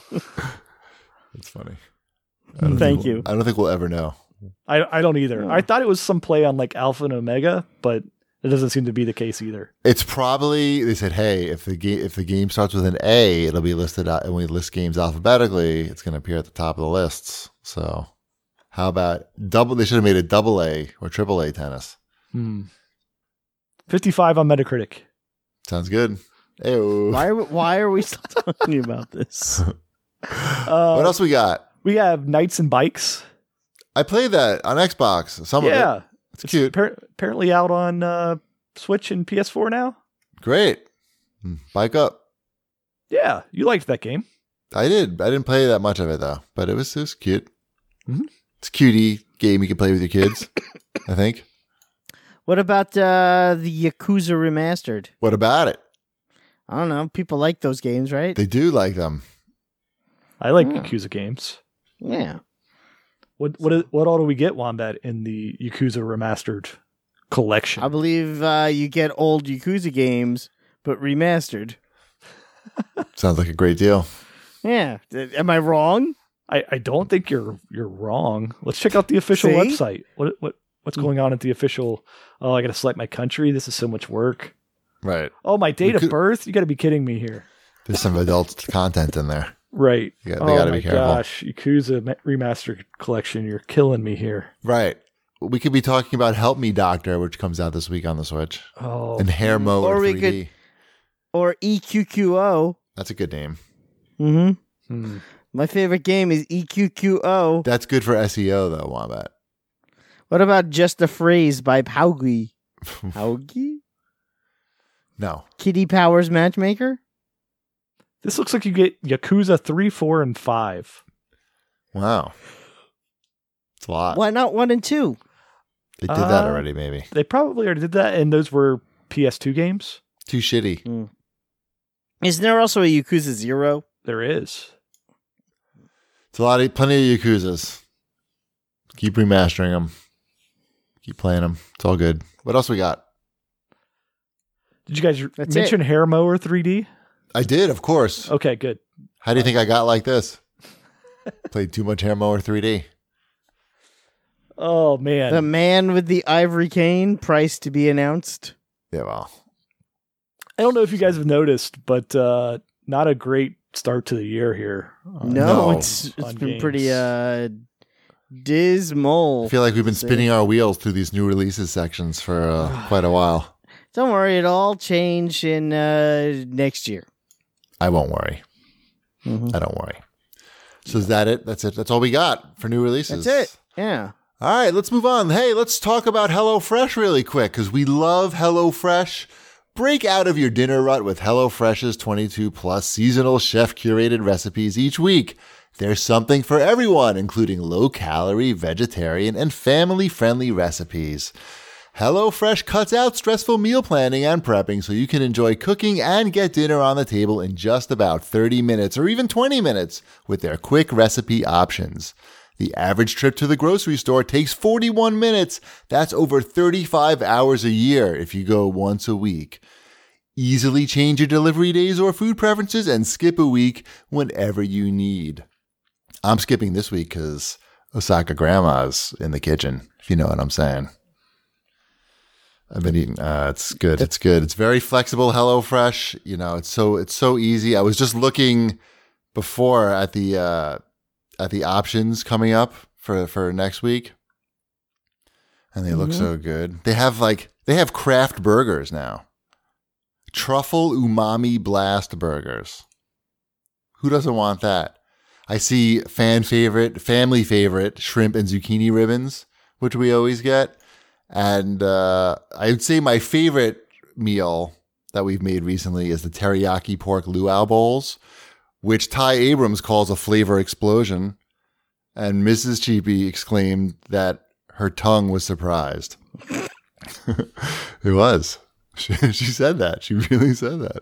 That's funny. I don't Thank think you. we'll- I don't think we'll ever know. I I don't either. Oh. I thought it was some play on like Alpha and Omega, but it doesn't seem to be the case either. It's probably they said, hey, if the game if the game starts with an A, it'll be listed out, and when we list games alphabetically, it's going to appear at the top of the lists. So, how about double? They should have made it double A or triple A tennis. Hmm. fifty-five on Metacritic. Sounds good. Ayo. Why? Are, why are we still talking about this? Uh, What else we got? We have Knights and Bikes. I played that on Xbox. Some of it. yeah. It's cute. Appar- apparently out on uh, Switch and P S four now. Great. Hmm. Bike up. Yeah. You liked that game. I did. I didn't play that much of it though, but it was it was cute. Mhm. It's a cutie game you can play with your kids. I think. What about uh, the Yakuza remastered? What about it? I don't know. People like those games, right? They do like them. I like Yeah. Yakuza games. Yeah. What what is- what all do we get, Wombat, in the Yakuza remastered collection? I believe uh, you get old Yakuza games, but remastered. Sounds like a great deal. Yeah. Th- Am I wrong? I, I don't think you're you're wrong. Let's check out the official See? website. What what what's going on at the official? Oh, I got to select my country. This is so much work. Right. Oh, my date We of could- birth. You got to be kidding me here. There's some adult content in there. Right. You got- they oh gotta my be careful. gosh, Yakuza ma- remastered collection. You're killing me here. Right. We could be talking about Help Me Doctor, which comes out this week on the Switch, Oh, and Hair Mode Or we three D. Or E Q Q O. That's a good name. Mm-hmm. hmm. My favorite game is E Q Q O. That's good for S E O though, Wombat. What about Just a Phrase by Paugi? Paugi? No. Kitty Powers Matchmaker? This looks like you get Yakuza three, four, and five. Wow. It's a lot. Why not one and two? They did that Uh, already, maybe. They probably already did that, and those were P S two games. Too shitty. Isn't there also a Yakuza Zero? There is. It's a lot of plenty of Yakuzas. Keep remastering them. Keep playing them. It's all good. What else we got? Did you guys That's mention Hair Mower three D? I did, of course. Okay, good. How do you think I got like this? Played too much Hair Mower three D. Oh man, The Man with the Ivory Cane, price to be announced. Yeah, well. I don't know if you guys have noticed, but uh, not a great start to the year here. Uh, No, No. it's it's on been games. pretty uh dismal. I feel like we've been See? spinning our wheels through these new releases sections for uh, quite a while. Don't worry, it'll all change in uh, next year. I won't worry. Mm-hmm. I don't worry. So is that it? That's it. That's all we got for new releases. That's it. Yeah. All right, let's move on. Hey, let's talk about HelloFresh really quick because we love HelloFresh. Break out of your dinner rut with HelloFresh's twenty-two plus seasonal chef-curated recipes each week. There's something for everyone, including low-calorie, vegetarian, and family-friendly recipes. HelloFresh cuts out stressful meal planning and prepping so you can enjoy cooking and get dinner on the table in just about thirty minutes or even twenty minutes with their quick recipe options. The average trip to the grocery store takes forty-one minutes. That's over thirty-five hours a year if you go once a week. Easily change your delivery days or food preferences and skip a week whenever you need. I'm skipping this week because Osaka Grandma's in the kitchen, if you know what I'm saying. I've been eating. Uh, it's good. It's good. It's very flexible. HelloFresh. You know, it's so it's so easy. I was just looking before at the uh, at the options coming up for for next week, and they mm-hmm. look so good. They have like they have craft burgers now. Truffle umami blast burgers. Who doesn't want that? I see fan favorite, family favorite shrimp and zucchini ribbons, which we always get. And uh, I would say my favorite meal that we've made recently is the teriyaki pork luau bowls, which Ty Abrams calls a flavor explosion. And Missus Cheapy exclaimed that her tongue was surprised. It was. She, she said that. She really said that.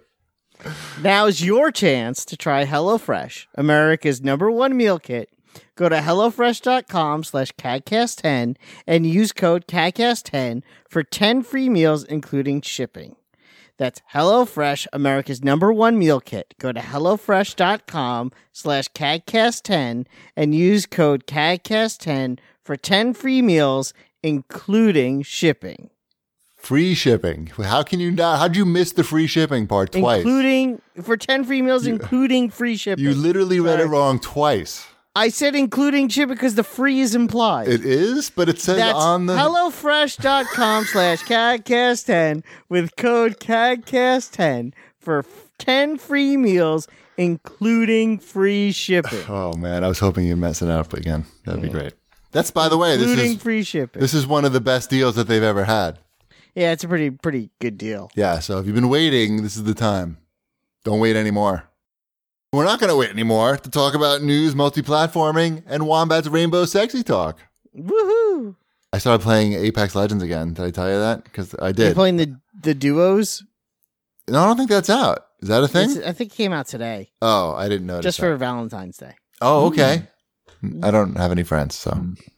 Now's your chance to try HelloFresh, America's number one meal kit. Go to HelloFresh.com slash CADcast10 and use code C A D cast ten for ten free meals, including shipping. That's HelloFresh, America's number one meal kit. Go to HelloFresh.com slash CADcast10 and use code C A D cast ten for ten free meals, including shipping. Free shipping. How can you not? How'd you miss the free shipping part twice? Including, for ten free meals, you, including free shipping. You literally read Sorry. it wrong twice. I said including shipping because the free is implied. It is, but it says That's on the... HelloFresh.com slash CADcast ten with code C A D cast ten for ten free meals, including free shipping. Oh, man. I was hoping you'd mess it up again. That'd yeah. be great. That's, by the way, this including is... free shipping. This is one of the best deals that they've ever had. Yeah, it's a pretty pretty good deal. Yeah, so if you've been waiting, this is the time. Don't wait anymore. We're not going to wait anymore to talk about news, multi-platforming, and Wombat's Rainbow Sexy Talk. Woohoo! I started playing Apex Legends again. Did I tell you that? Because I did. You're playing the, the duos? No, I don't think that's out. Is that a thing? It's, I think it came out today. Oh, I didn't notice Just that. for Valentine's Day. Oh, okay. Mm-hmm. I don't have any friends, so.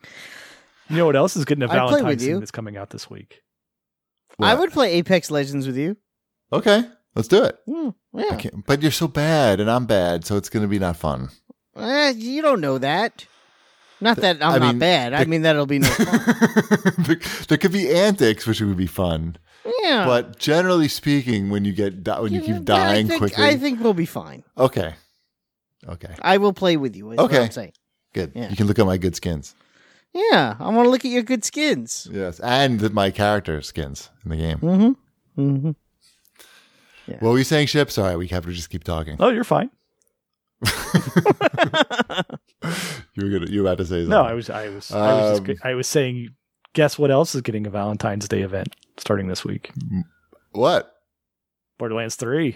You know what else is getting a I'd play with Valentine's you. thing that's coming out this week? What? I would play Apex Legends with you. Okay, let's do it. Mm, yeah. I can't, but you're so bad, and I'm bad, so it's going to be not fun. Eh, you don't know that. Not that I'm I not mean, bad. the, I mean, that'll be no fun. there, there could be antics, which would be fun. Yeah. But generally speaking, when you get di- when you Yeah, keep dying I think, quickly, I think we'll be fine. Okay. Okay. I will play with you. Is Okay. What I'm saying. Good. Yeah. You can look at my good skins. Yeah, I want to look at your good skins. Yes, and the, my character skins in the game. Mm-hmm. Mm-hmm. Yeah. What were you saying, Ship? Sorry, we have to just keep talking. Oh, you're fine. you were gonna, you were about to say something. No, I was, I was, I was, Um, just, I was saying. Guess what else is getting a Valentine's Day event starting this week? What? Borderlands three.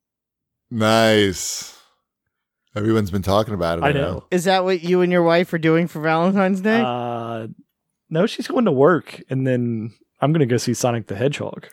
Nice. Everyone's been talking about it. I I know. know. Is that what you and your wife are doing for Valentine's Day? Uh, no, she's going to work, and then I'm going to go see Sonic the Hedgehog.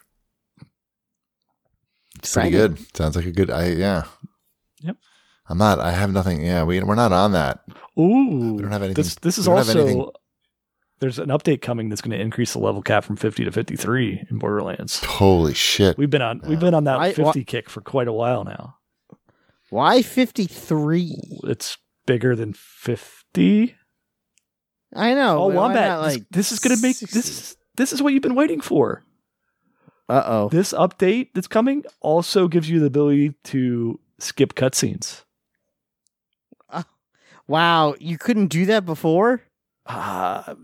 It's pretty good. Sounds like a good. I yeah. Yep. I'm not. I have nothing. Yeah, we we're not on that. Ooh, We don't have anything. this this is we don't have anything- also. There's an update coming that's going to increase the level cap from fifty to fifty-three in Borderlands. Holy shit! We've been on we've been on that I- fifty wha- kick for quite a while now. Why fifty-three? It's bigger than fifty. I know. Oh, but why Wombat! not, this- like, this, is going to make sixty? this. Is, this is what you've been waiting for. Uh oh. This update that's coming also gives you the ability to skip cutscenes. Wow, you couldn't do that before? Uh,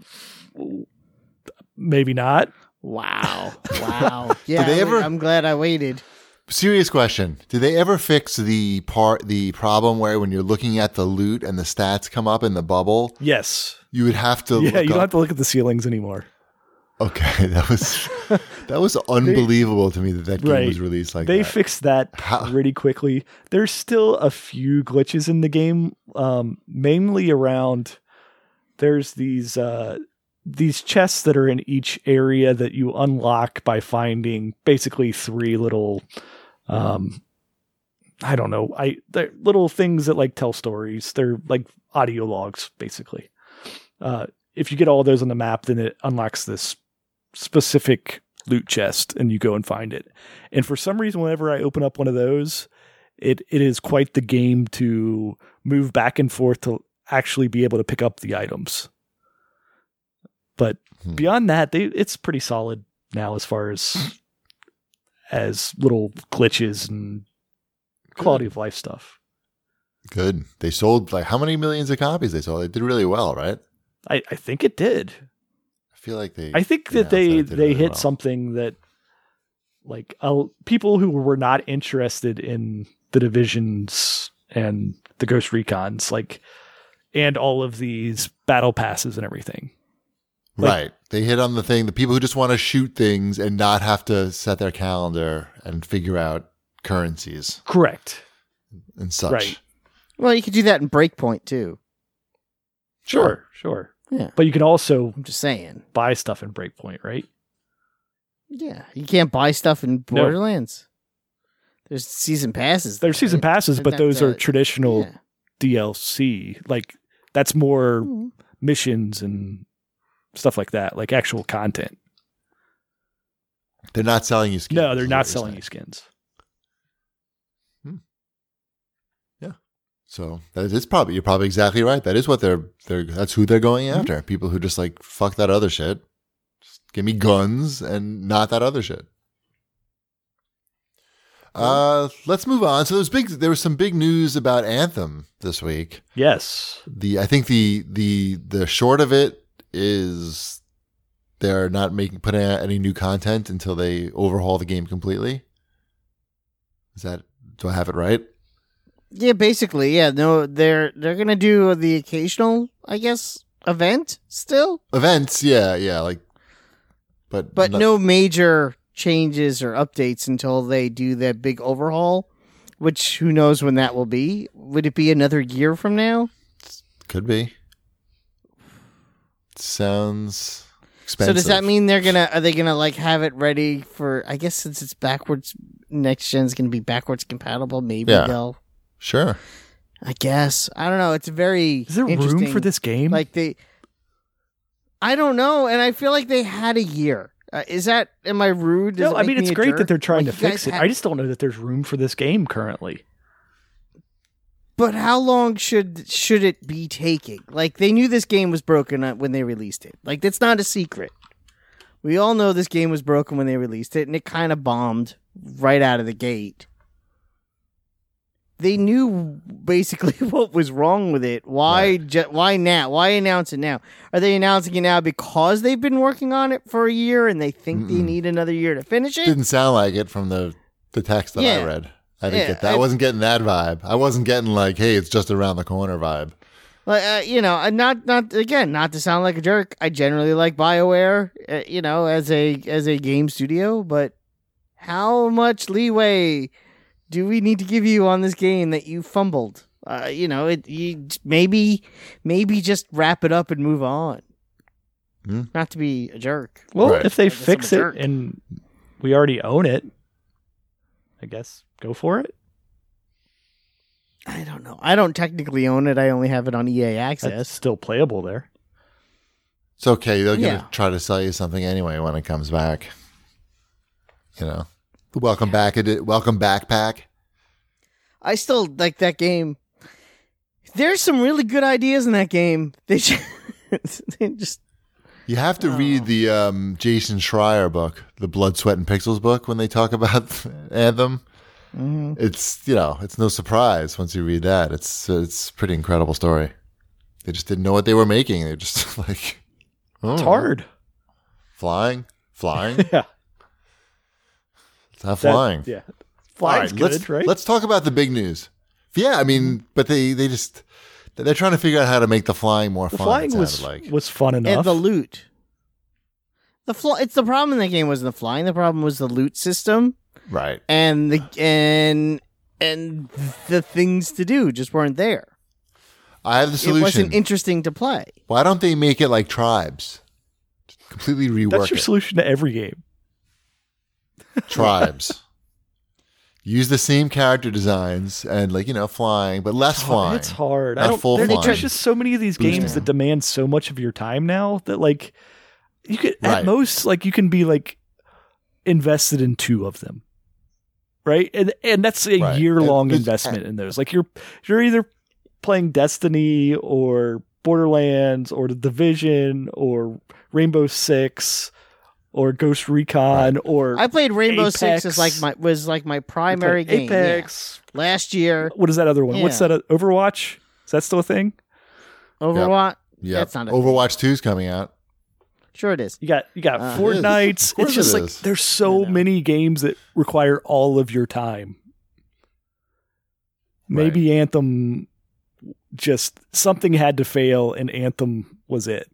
maybe not. Wow. Wow. Yeah, they ever- I'm glad I waited. Serious question. Did they ever fix the part, the problem where when you're looking at the loot and the stats come up in the bubble, Yes. you would have to Yeah, look you don't up- have to look at the ceilings anymore. Okay, that was that was unbelievable to me that that game Right. was released like They that. fixed that How- pretty quickly. There's still a few glitches in the game, um, mainly around there's these uh, these chests that are in each area that you unlock by finding basically three little, um, I don't know, I they're little things that like tell stories. They're like audio logs, basically. Uh, if you get all those on the map, then it unlocks this specific loot chest and you go and find it. And for some reason, whenever I open up one of those, it it is quite the game to move back and forth to actually be able to pick up the items. But Hmm. beyond that, they it's pretty solid now as far as as little glitches and quality of life stuff. Good. They sold like how many millions of copies they sold? They did really well, right? I, I think it did. I feel like they I think that announced they it did they really hit well. something that like uh, people who were not interested in the divisions and the Ghost Recons, like, and all of these battle passes and everything. Like- Right. They hit on the thing, the people who just want to shoot things and not have to set their calendar and figure out currencies Correct. and such. Right. Well, you could do that in Breakpoint too. Sure. Sure. Yeah. But you can also I'm just saying. buy stuff in Breakpoint, right? Yeah, you can't buy stuff in No. Borderlands. There's season passes. There's though, season right? passes, And but that, those are uh, traditional yeah. D L C. Like that's more Mhm. missions and stuff like that, like actual content. They're not selling you skins. No, they're is not what you're selling saying. you skins. So that is probably you're probably exactly right. That is what they're they're that's who they're going Mm-hmm. after. People who just like fuck that other shit. Just give me guns and not that other shit. Uh, let's move on. So there's big. There was some big news about Anthem this week. Yes. The I think the the the short of it is they're not making putting out any new content until they overhaul the game completely. Is that do I have it right? Yeah, basically, yeah. No, they're they're gonna do the occasional, I guess, event still, Events, yeah, yeah, like, but but not- no major changes or updates until they do that big overhaul. Which who knows when that will be? Would it be another year from now? could be. Sounds expensive. So does that mean they're gonna are they gonna like have it ready for? I guess since it's backwards, next gen's gonna be backwards compatible. Maybe Yeah. they'll. Sure. I guess I don't know. It's very Is there room interesting. for this game? Like they, I don't know, and I feel like they had a year. Uh, is that am I rude? Does no, it I make mean me it's a great that jerk? they're trying Like, to you fix guys it. have- I just don't know that there's room for this game currently. But how long should should it be taking? Like they knew this game was broken uh, when they released it. Like that's not a secret. We all know this game was broken when they released it, and it kind of bombed right out of the gate. They knew basically what was wrong with it. Why? Right. Ju- why now? Why announce it now? Are they announcing it now because they've been working on it for a year and they think they Mm-mm. need another year to finish it? Didn't sound like it from the the text that I Yeah. read. I didn't Yeah, get that. I, I- wasn't getting that vibe. I wasn't getting like, hey, it's just around the corner vibe. Like, uh, you know, uh, not not again, not to sound like a jerk. I generally like BioWare, uh, you know, as a as a game studio, but how much leeway do we need to give you on this game that you fumbled? Uh, you know, it you maybe maybe just wrap it up and move on. Hmm. Not to be a jerk. Well, Right. if they I guess I'm fix a it jerk. and we already own it, I guess go for it. I don't know. I don't technically own it. I only have it on E A That's Access. still playable there. It's okay. They're Yeah. gonna try to sell you something anyway when it comes back. You know, the welcome back. Edi- welcome backpack. I still like that game. There's some really good ideas in that game. They just, they just You have to Oh. read the um, Jason Schreier book, the Blood, Sweat, and Pixels book, when they talk about Anthem. mhm. It's you know, it's no surprise once you read that. It's it's a pretty incredible story. They just didn't know what they were making. They're just like, oh, It's hard. Flying, flying. Yeah. Let's have That- flying. yeah. All Flying's right, good, let's, right? Let's talk about the big news. Yeah, I mean, but they, they just, they're trying to figure out how to make the flying more the fun. flying it was sounded like. was fun enough. And the loot. The fl- It's the problem in the game wasn't the flying. The problem was the loot system Right. and the and and the things to do just weren't there. I have the It solution. wasn't interesting to play. Why don't they make it like Tribes? Just completely rework That's your it. solution to every game. Tribes. Use the same character designs and like, you know, flying, but less flying. It's hard. Not I don't, full there- flying. There's just so many of these games Boosting. that demand so much of your time now that like you could Right. at most like you can be like invested in two of them. Right? And and that's a Right. year long And- investment in those. Like you're you're either playing Destiny or Borderlands or The Division or Rainbow Six or Ghost Recon Right. or I played Rainbow Apex. Six as like my was like my primary game Apex. yeah. last year. What is that other one? What's Yeah. that? uh, Overwatch? Is that still a thing? Overwatch. Yeah. That's not a Overwatch two is coming out. Sure it is. You got you got Uh, Fortnite. Of course It's just it like is. there's so I know. many games that require all of your time. Maybe Anthem just something had to fail and Anthem was it.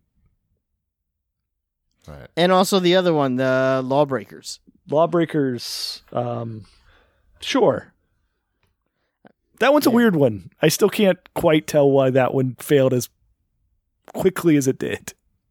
Right. And also the other one, the Lawbreakers. Lawbreakers, um, sure. That one's a Yeah. weird one. I still can't quite tell why that one failed as quickly as it did.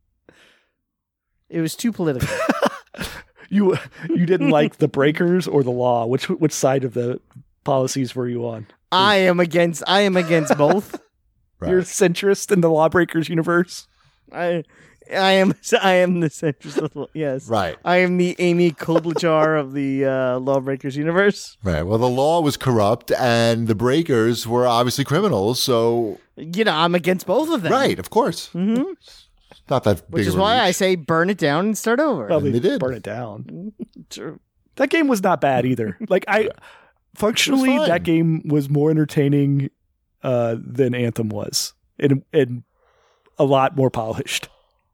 It was too political. You you didn't like the breakers or the law? Which which side of the policies were you on? I am against. I am against both. Right. You're a centrist in the Lawbreakers universe. I, I am. I am the centrist. Of, yes. Right. I am the Amy Klobuchar of the uh, Lawbreakers universe. Right. Well, the law was corrupt and the breakers were obviously criminals. So, You know, I'm against both of them. right. Of course. hmm Not that big Which of is a why I reach. say burn it down and start over. Well, And they did. burn it down. True. That game was not bad either. Like I, functionally, fine. that game was more entertaining uh, than Anthem was, and and a lot more polished.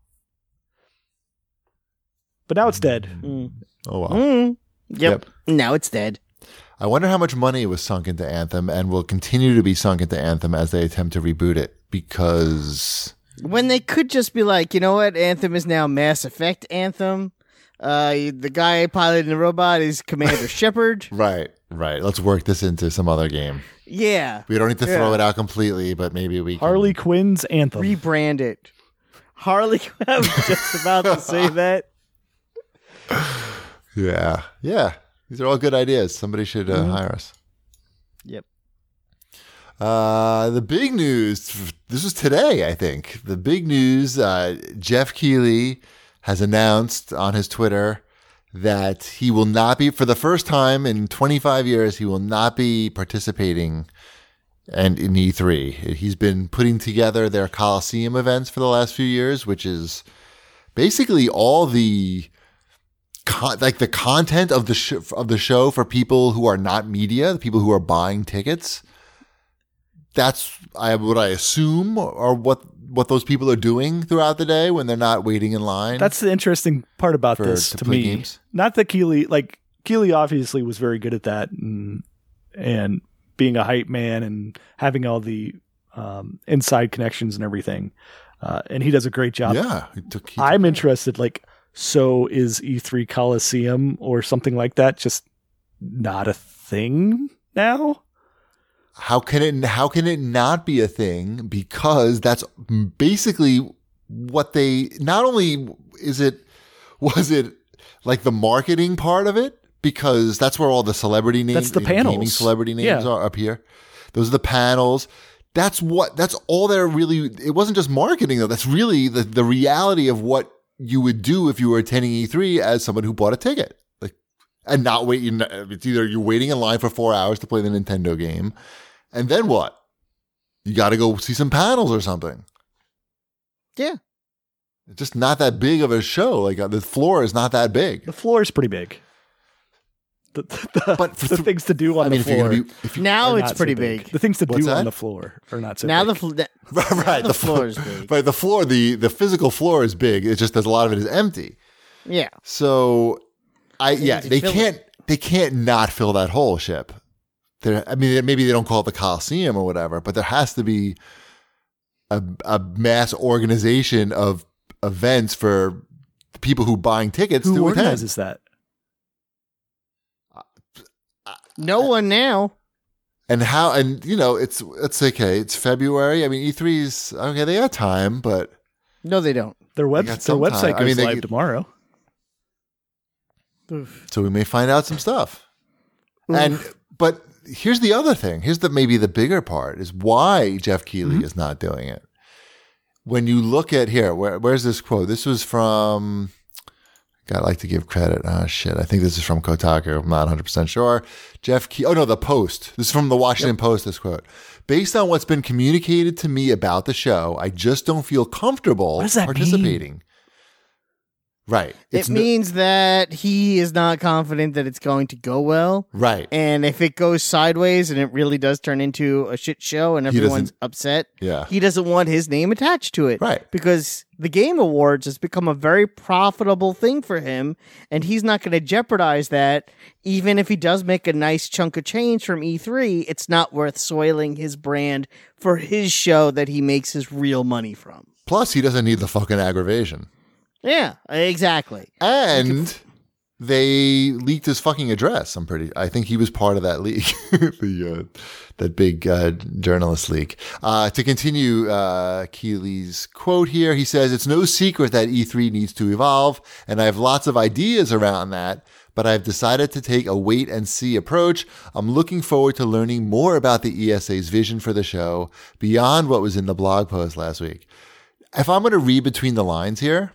But now it's dead. Mm. Oh, wow. Mm. Yep. Now it's dead. I wonder how much money was sunk into Anthem and will continue to be sunk into Anthem as they attempt to reboot it because When they could just be like, you know what? Anthem is now Mass Effect Anthem. Uh, the guy piloting the robot is Commander Shepard. right, right. Let's work this into some other game. Yeah. We don't need to throw Yeah. it out completely, but maybe we can. Harley Quinn's Anthem. Rebrand it. Harley. I was just about to say that. Yeah, yeah. These are all good ideas. Somebody should uh, Mhm. hire us. Yep. Uh, the big news, this was today, I think. The big news, uh, Jeff Keighley has announced on his Twitter that he will not be, for the first time in twenty-five years, he will not be participating and in E three. He's been putting together their Coliseum events for the last few years, which is basically all the con- like the content of the sh- of the show for people who are not media, the people who are buying tickets. That's I what I assume or what what those people are doing throughout the day when they're not waiting in line. That's the interesting part about For- this to to play me. games? Not that Keeley, like Keeley, obviously was very good at that, and and being a hype man and having all the um, inside connections and everything, uh, and he does a great job. yeah. He took, he I'm took- interested. Like, so is E three Coliseum or something like that just not a thing now? How can it how can it not be a thing? Because that's basically what they not only is it was it like the marketing part of it, because that's where all the celebrity names, That's the you know, gaming panels. celebrity names Yeah. are up here. Those are the panels. That's what that's all they're really it wasn't just marketing though. That's really the, the reality of what you would do if you were attending E three as someone who bought a ticket. Like and not wait you it's either you're waiting in line for four hours to play the Nintendo game. And then what? You got to go see some panels or something. Yeah. It's just not that big of a show. Like uh, the floor is not that big. The floor is pretty big. The, the, But the th- things to do on I mean, the if you're floor. gonna be, if you, Now are it's not pretty so big. The things to What's do that? on the floor are not so Now big. the fl- right, right, the the floor floor is big. Right, the floor, the the physical floor is big. It's just that a lot of it is empty. yeah. So, I They yeah, need to they fill can't they can't not fill that whole ship. There, I mean, maybe they don't call it the Coliseum or whatever, but there has to be a a mass organization of events for the people who buying tickets Who to attend. organizes that? No one now. And how, and you know, it's it's okay. It's February. I mean, E three's okay. They got time, but No, they don't. Their web got their some website time. goes I mean, they live get- tomorrow. so we may find out some stuff. And but here's the other thing. Here's the maybe the bigger part is why Jeff Keighley Mm-hmm. is not doing it. When you look at here, where, where's this quote? This was from. God, I like to give credit. Oh shit! I think this is from Kotaku. I'm not one hundred percent sure. Jeff Ke- Oh no, the Post. This is from the Washington Post. This quote. Based on what's been communicated to me about the show, I just don't feel comfortable What does that participating. Right. It no- means that he is not confident that it's going to go well. right. And if it goes sideways and it really does turn into a shit show and He everyone's doesn't- upset, Yeah. he doesn't want his name attached to it. Right. Because the Game Awards has become a very profitable thing for him, and he's not going to jeopardize that. Even if he does make a nice chunk of change from E three, it's not worth soiling his brand for his show that he makes his real money from. Plus, he doesn't need the fucking aggravation. Yeah, exactly. And they leaked his fucking address. I'm pretty. I think he was part of that leak, the uh, that big uh, journalist leak. Uh, to continue uh, Keeley's quote here, he says, "It's no secret that E three needs to evolve, and I have lots of ideas around that. But I've decided to take a wait and see approach. I'm looking forward to learning more about the E S A's vision for the show beyond what was in the blog post last week." If I'm going to read between the lines here.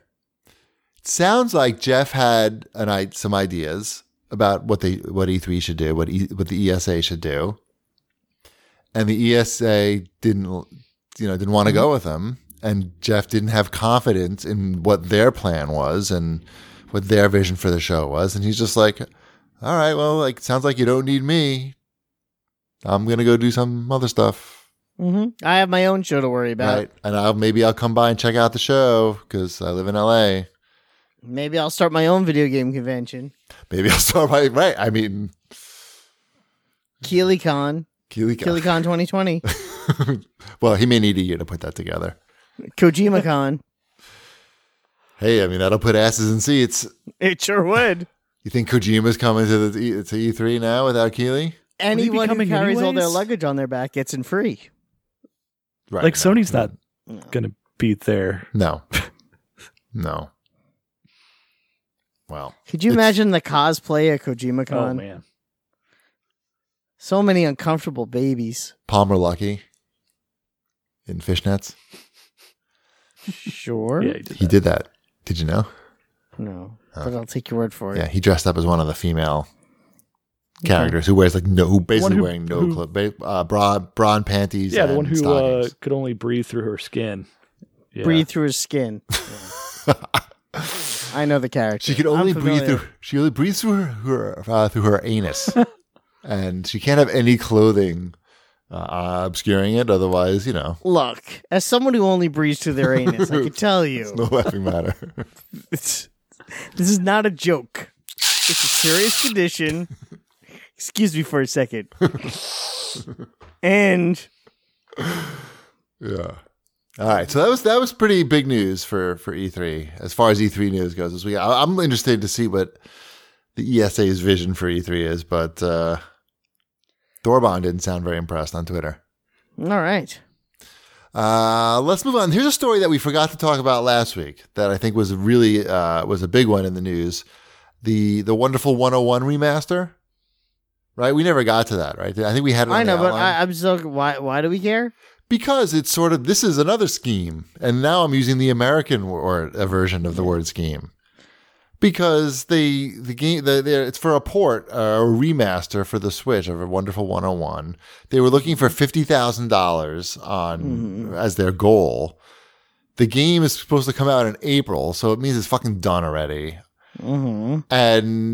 Sounds like Jeff had an I some ideas about what they what E three should do, what e, what the E S A should do, and the E S A didn't you know didn't want to go with them, and Jeff didn't have confidence in what their plan was and what their vision for the show was, and he's just like, all right, well, like sounds like you don't need me. I'm gonna go do some other stuff. Mm-hmm. I have my own show to worry about. Right, and I'll maybe I'll come by and check out the show because I live in L A. Maybe I'll start my own video game convention. Maybe I'll start by right. I mean, KeelyCon. KeelyCon. KeelyCon twenty twenty. Well, he may need a year to put that together. KojimaCon. Hey, I mean that'll put asses in seats. It sure would. You think Kojima's coming to the E- to E three now without Keeley? Anyone who coming carries all their anyways? luggage on their back gets in free. Right. Like no. Sony's not going to be there. No. No. Well, Could you It's- imagine the cosplay at KojimaCon? Oh man. So many uncomfortable babies. Palmer Lucky in fishnets. Sure. Yeah, he did He that. did that. Did you know? No, but I'll take your word for it. Yeah, he dressed up as one of the female characters who wears like no, who basically who- wearing no who- clothes, ba- uh, bra, bra and panties. Yeah, the and one who uh, stockings. could only breathe through her skin. Yeah. Breathe through his skin. Yeah. I know the character. She could I'm only breathe familiar. through. She only breathes through her, her uh, through her anus, and she can't have any clothing uh, obscuring it. Otherwise, you know, Look, as someone who only breathes through their anus, I can tell you, no laughing matter. it's, this is not a joke. It's a serious condition. Excuse me for a second. And Yeah. All right. So that was that was pretty big news for for E three as far as E three news goes. This week, I, I'm interested to see what the E S A's vision for E three is, but uh, Thorban didn't sound very impressed on Twitter. all right. Uh, let's move on. Here's a story that we forgot to talk about last week that I think was really uh, was a big one in the news. The the Wonderful one oh one remaster. Right, we never got to that. Right, I think we had it. On I know, the but outline. I, I'm so why why do we care? Because it's sort of, this is another scheme. And now I'm using the American or a version of the word scheme. Because they, the game, the, the, it's for a port, uh, a remaster for the Switch of a Wonderful one oh one. They were looking for fifty thousand dollars on, Mm-hmm. as their goal. The game is supposed to come out in April, so it means it's fucking done already. Mm-hmm. And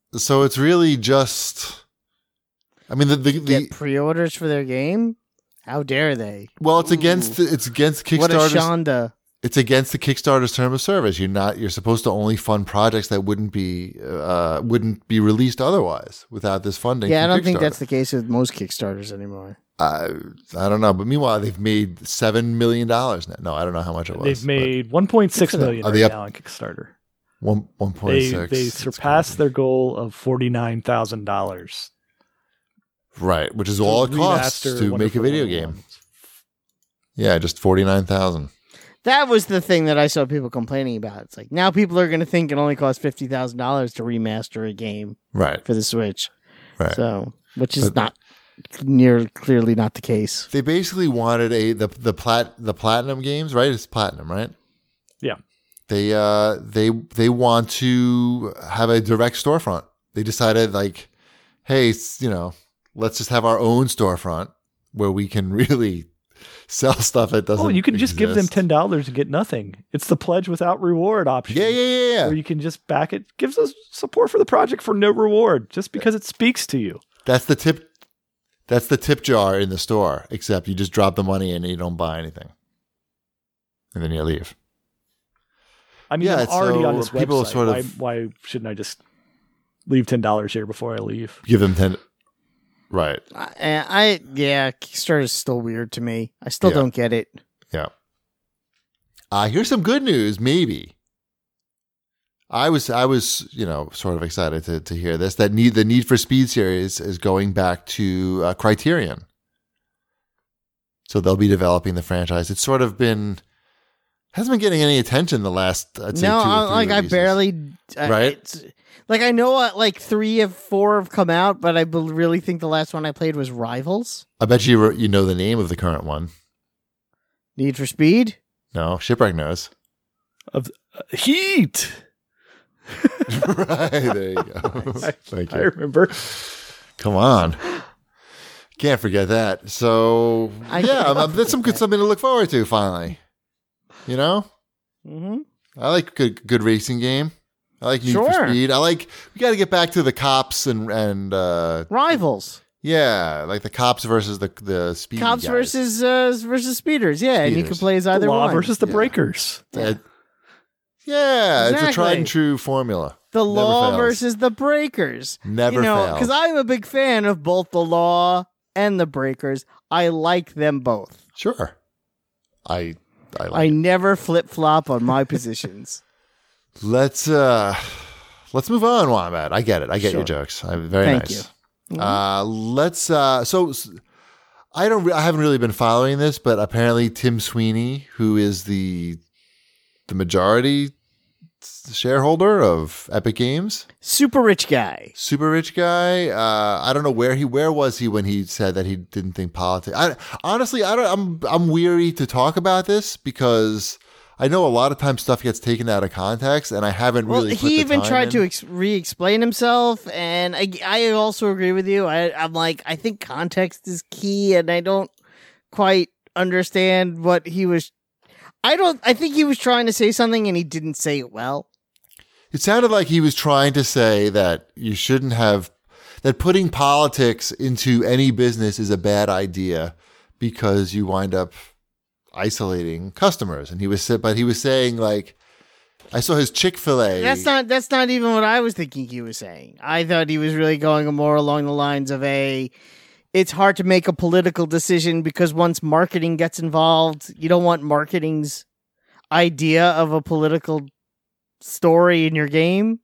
so it's really just. I mean, the the, the Get pre-orders for their game? How dare they? well, it's against it's against What a Kickstarter's. shonda. It's against the Kickstarter's term of service. You're not. You're supposed to only fund projects that wouldn't be uh, wouldn't be released otherwise without this funding. Yeah, I from don't think Kickstarter. that's the case with most Kickstarters anymore. I I don't know, but meanwhile, they've made seven million dollars now. No, I don't know how much it was. They've made one point six million Are right they up- now on Kickstarter. one one point They six. they surpassed their goal of forty nine thousand dollars. right, which is all it costs to make a video game. Yeah, just forty nine thousand. That was the thing that I saw people complaining about. It's like, now people are going to think it only costs fifty thousand dollars to remaster a game Right, for the Switch. right. So, which is But- not near clearly not the case. They basically wanted a the the plat the platinum games, right? It's platinum, right? Yeah. They uh they they want to have a direct storefront. They decided like, hey, s- you know, let's just have our own storefront where we can really sell stuff that doesn't. Oh, you can just give them exist. ten dollars and get nothing. It's the pledge without reward option. Yeah, yeah, yeah, yeah. Where you can just back it. Gives us support for the project for no reward, just because it speaks to you. That's the tip. That's the tip jar in the store. Except you just drop the money in and you don't buy anything, and then you leave. I mean, Yeah, I'm already so on this people website. sort of- why, why shouldn't I just leave ten dollars here before I leave? Give them ten. Right. I, I yeah, Kickstarter is still weird to me. I still Yeah. don't get it. Yeah. Uh, here's some good news, maybe. I was, I was, you know, sort of excited to to hear this. That need the Need for Speed series is going back to uh, Criterion, so they'll be developing the franchise. It's sort of been hasn't been getting any attention the last. I'd say No, two or I, three like I releases. barely. I- Right? it's- like I know, uh, like three of four have come out, but I be- really think the last one I played was Rivals. I bet you re- you know the name of the current one. Need for Speed. No, Shipwreck knows. Of uh, Heat. Right there you go. Thank I you. remember. Come on. Can't forget that. So I yeah, can't um, that's some good forget something to look forward to. Finally, you know, Mm-hmm. I like good good racing game. I like Need for Sure. Speed. I like we got to get back to the cops and and uh, Rivals. yeah, like the cops versus the the speed Cops guys. versus uh, versus speeders. Yeah, and you can Speeders. play as either the law one. versus the Yeah. breakers. Uh, yeah, it's a tried Exactly. and true formula. the Never law fails. versus the breakers. Never you know, fails. because I'm a big fan of both the law and the breakers. I like them both. Sure, I I like. I it. never flip flop on my positions. Let's uh let's move on, Wombat. I get it. I get your Sure. jokes. I, very Thank nice. you. Uh, let's. Uh, so s- I don't. Re- I haven't really been following this, but apparently Tim Sweeney, who is the the majority shareholder of Epic Games, Super rich guy. super rich guy. Uh, I don't know where he. Where was he when he said that he didn't think politics? I honestly, I don't. I'm. I'm weary to talk about this because I know a lot of times stuff gets taken out of context, and I haven't Well, really. put he the even time tried in. to ex- re-explain himself, and I, I also agree with you. I, I'm like, I think context is key, and I don't quite understand what he was. I don't. I think he was trying to say something, and he didn't say it well. It sounded like he was trying to say that you shouldn't have that putting politics into any business is a bad idea because you wind up isolating customers. And he was but he was saying like I saw his Chick-fil-A. That's not. That's not even what I was thinking he was saying. I thought he was really going more along the lines of a. It's hard to make a political decision because once marketing gets involved, you don't want marketing's idea of a political story in your game.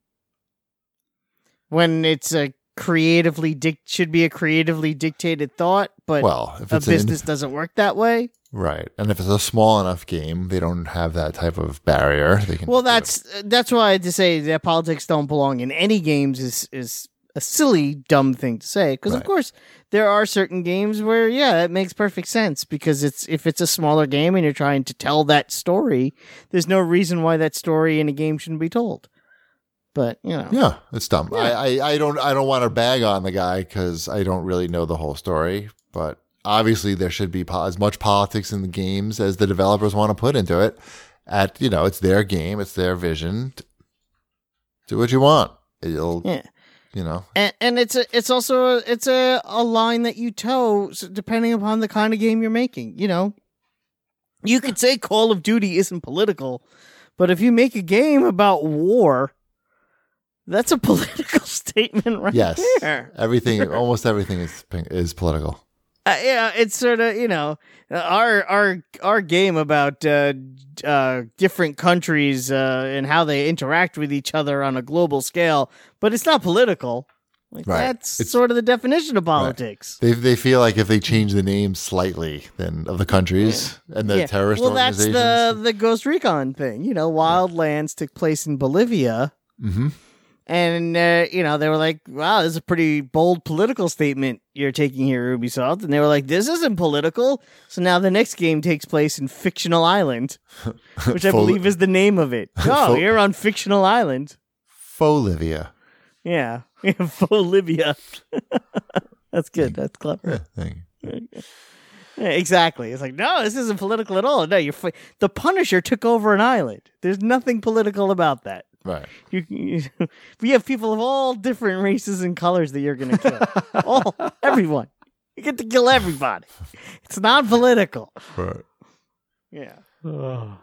When it's a creatively dic- should be a creatively dictated thought, but well, if a it's an- business doesn't work that way. right. And if it's a small enough game, they don't have that type of barrier. They can Well, that's that's why I had to say that politics don't belong in any games is is a silly, dumb thing to say. Because of Right. course there are certain games where yeah, it makes perfect sense. Because it's if it's a smaller game and you're trying to tell that story, there's no reason why that story in a game shouldn't be told. But you know, Yeah, it's dumb. Yeah. I, I, I don't I don't want to bag on the guy because I don't really know the whole story. But obviously, there should be po- as much politics in the games as the developers want to put into it. At you know, it's their game, it's their vision. Do what you want. It'll yeah. you know. And, and it's a, it's also a, it's a, a line that you toe so depending upon the kind of game you're making. You know, you could say Call of Duty isn't political, but if you make a game about war, that's a political statement, right? Yes, there. everything, almost everything is is political. Uh, yeah, it's sort of, you know, our our our game about uh, uh, different countries uh, and how they interact with each other on a global scale, but it's not political. Like, Right. That's It's- sort of the definition of politics. They they feel like if they change the name slightly, then of the countries and the Yeah. terrorist well, that's organizations. the the Ghost Recon thing. You know, Wildlands took place in Bolivia. Mm-hmm. And, uh, you know, they were like, wow, this is a pretty bold political statement you're taking here, Ubisoft. And they were like, this isn't political. So now the next game takes place in Fictional Island, which I Fol- believe is the name of it. Oh, Fol- you're on Fictional Island. Folivia. Yeah. Bolivia. That's good. That's clever. Yeah, thank you. Yeah, exactly. It's like, no, this isn't political at all. No, you're fi- the Punisher took over an island. There's nothing political about that. Right. You, you, we have people of all different races and colors that you're going to kill. all, everyone. You get to kill everybody. It's not political. Right. Yeah. Oh.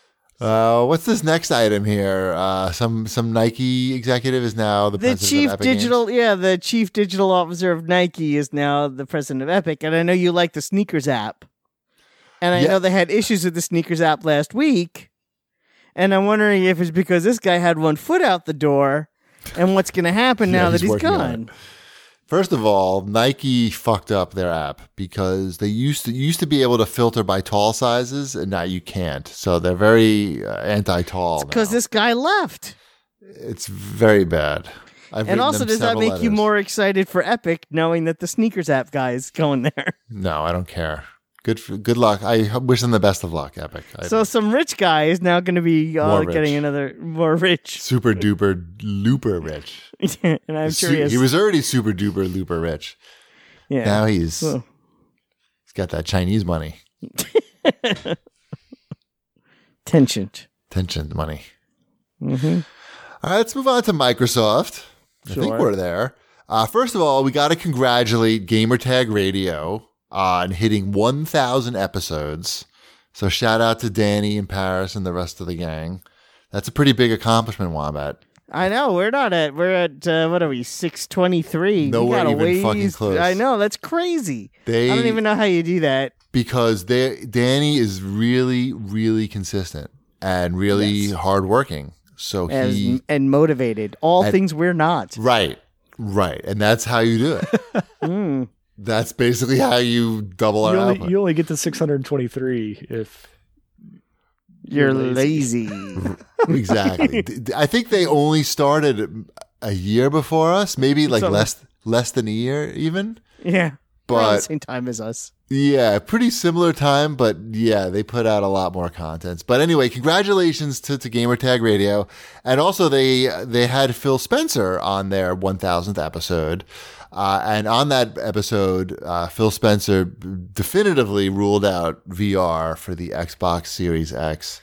Uh, what's this next item here? Uh, some some Nike executive is now the, The president chief of Epic digital, Games. yeah, the chief digital officer of Nike is now the president of Epic. And I know you like the sneakers app. And I Yeah. know they had issues with the sneakers app last week. And I'm wondering if it's because this guy had one foot out the door and what's going to happen Yeah, now that he's he's working on gone. First of all, Nike fucked up their app because they used to you used to be able to filter by tall sizes, and now you can't. So they're very uh, anti-tall. Because now. this guy left. It's very bad. I've And written also, them does that several make you letters. more excited for Epic knowing that the sneakers app guy is going there? No, I don't care. Good, for, good luck. I wish them the best of luck, Epic. I, So some rich guy is now going to be uh, More rich. getting another more rich. super duper looper rich. And I'm sure Su- he has. he was already super duper looper rich. yeah. Now he's Well. he's got that Chinese money, Tension. tension money. Mm-hmm. All right, let's move on to Microsoft. I think Sure. we're there. Uh, first of all, we got to congratulate Gamertag Radio on hitting one thousand episodes. So shout out to Danny and Paris and the rest of the gang. That's a pretty big accomplishment, Wombat. I know we're not at. We're at uh, what are we? Six twenty three. Nowhere even fucking close. I know that's crazy. They I don't even know how you do that. because they Danny is really, really consistent and really Yes. hardworking. So As, he and motivated. All and- things we're not. right, right, and that's how you do it. Mm. That's basically how you double our You only, output. you only get to six hundred twenty-three if You're You're lazy. Exactly. D- d- I think they only started a year before us, maybe like Something. less less than a year even. yeah. We're on the But same time as us. yeah, pretty similar time, but yeah, they put out a lot more content. But anyway, congratulations to, to Gamertag Radio. And also they they had Phil Spencer on their one thousandth episode. Uh, and on that episode, uh, Phil Spencer definitively ruled out V R for the Xbox Series X.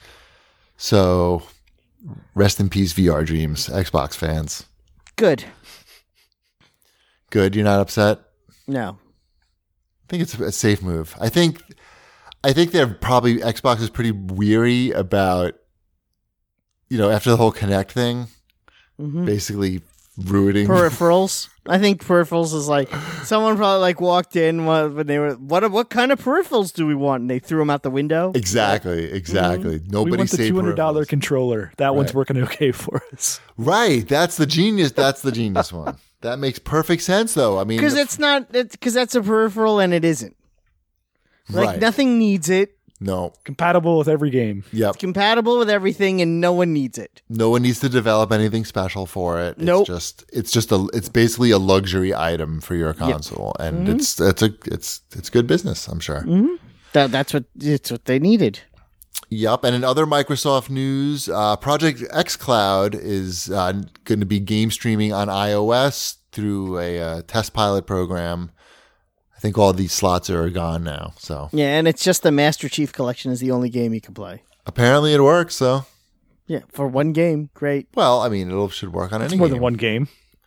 So rest in peace, V R dreams, Xbox fans. Good. Good, you're not upset? No. I think it's a safe move. I think I think they're probably Xbox is pretty weary about, you know, after the whole Kinect thing, Mhm. basically ruining Peripherals. I think peripherals is like someone probably like walked in when when they were what what kind of peripherals do we want? And they threw them out the window. Exactly, exactly. we Nobody want the say two hundred dollars peripherals. controller. That one's Right. working okay for us. Right, that's the genius. That's the genius one. That makes perfect sense, though. I mean, Because it's not. It's because that's a peripheral and it isn't. Like right. nothing needs it. No, Compatible with every game. yep. Compatible with everything, and no one needs it. No one needs to develop anything special for it. Nope. It's just it's just a it's basically a luxury item for your console, and Mm-hmm. it's it's a it's it's good business. I'm sure. That, that's what it's what they needed. Yep. And in other Microsoft news, uh, Project xCloud is uh, going to be game streaming on iOS through a uh, test pilot program. I think all these slots are gone now. So Yeah, and it's just the Master Chief Collection is the only game you can play. apparently it works. So, Yeah, for one game, great. well, I mean, it should work on It's any more game. than one game.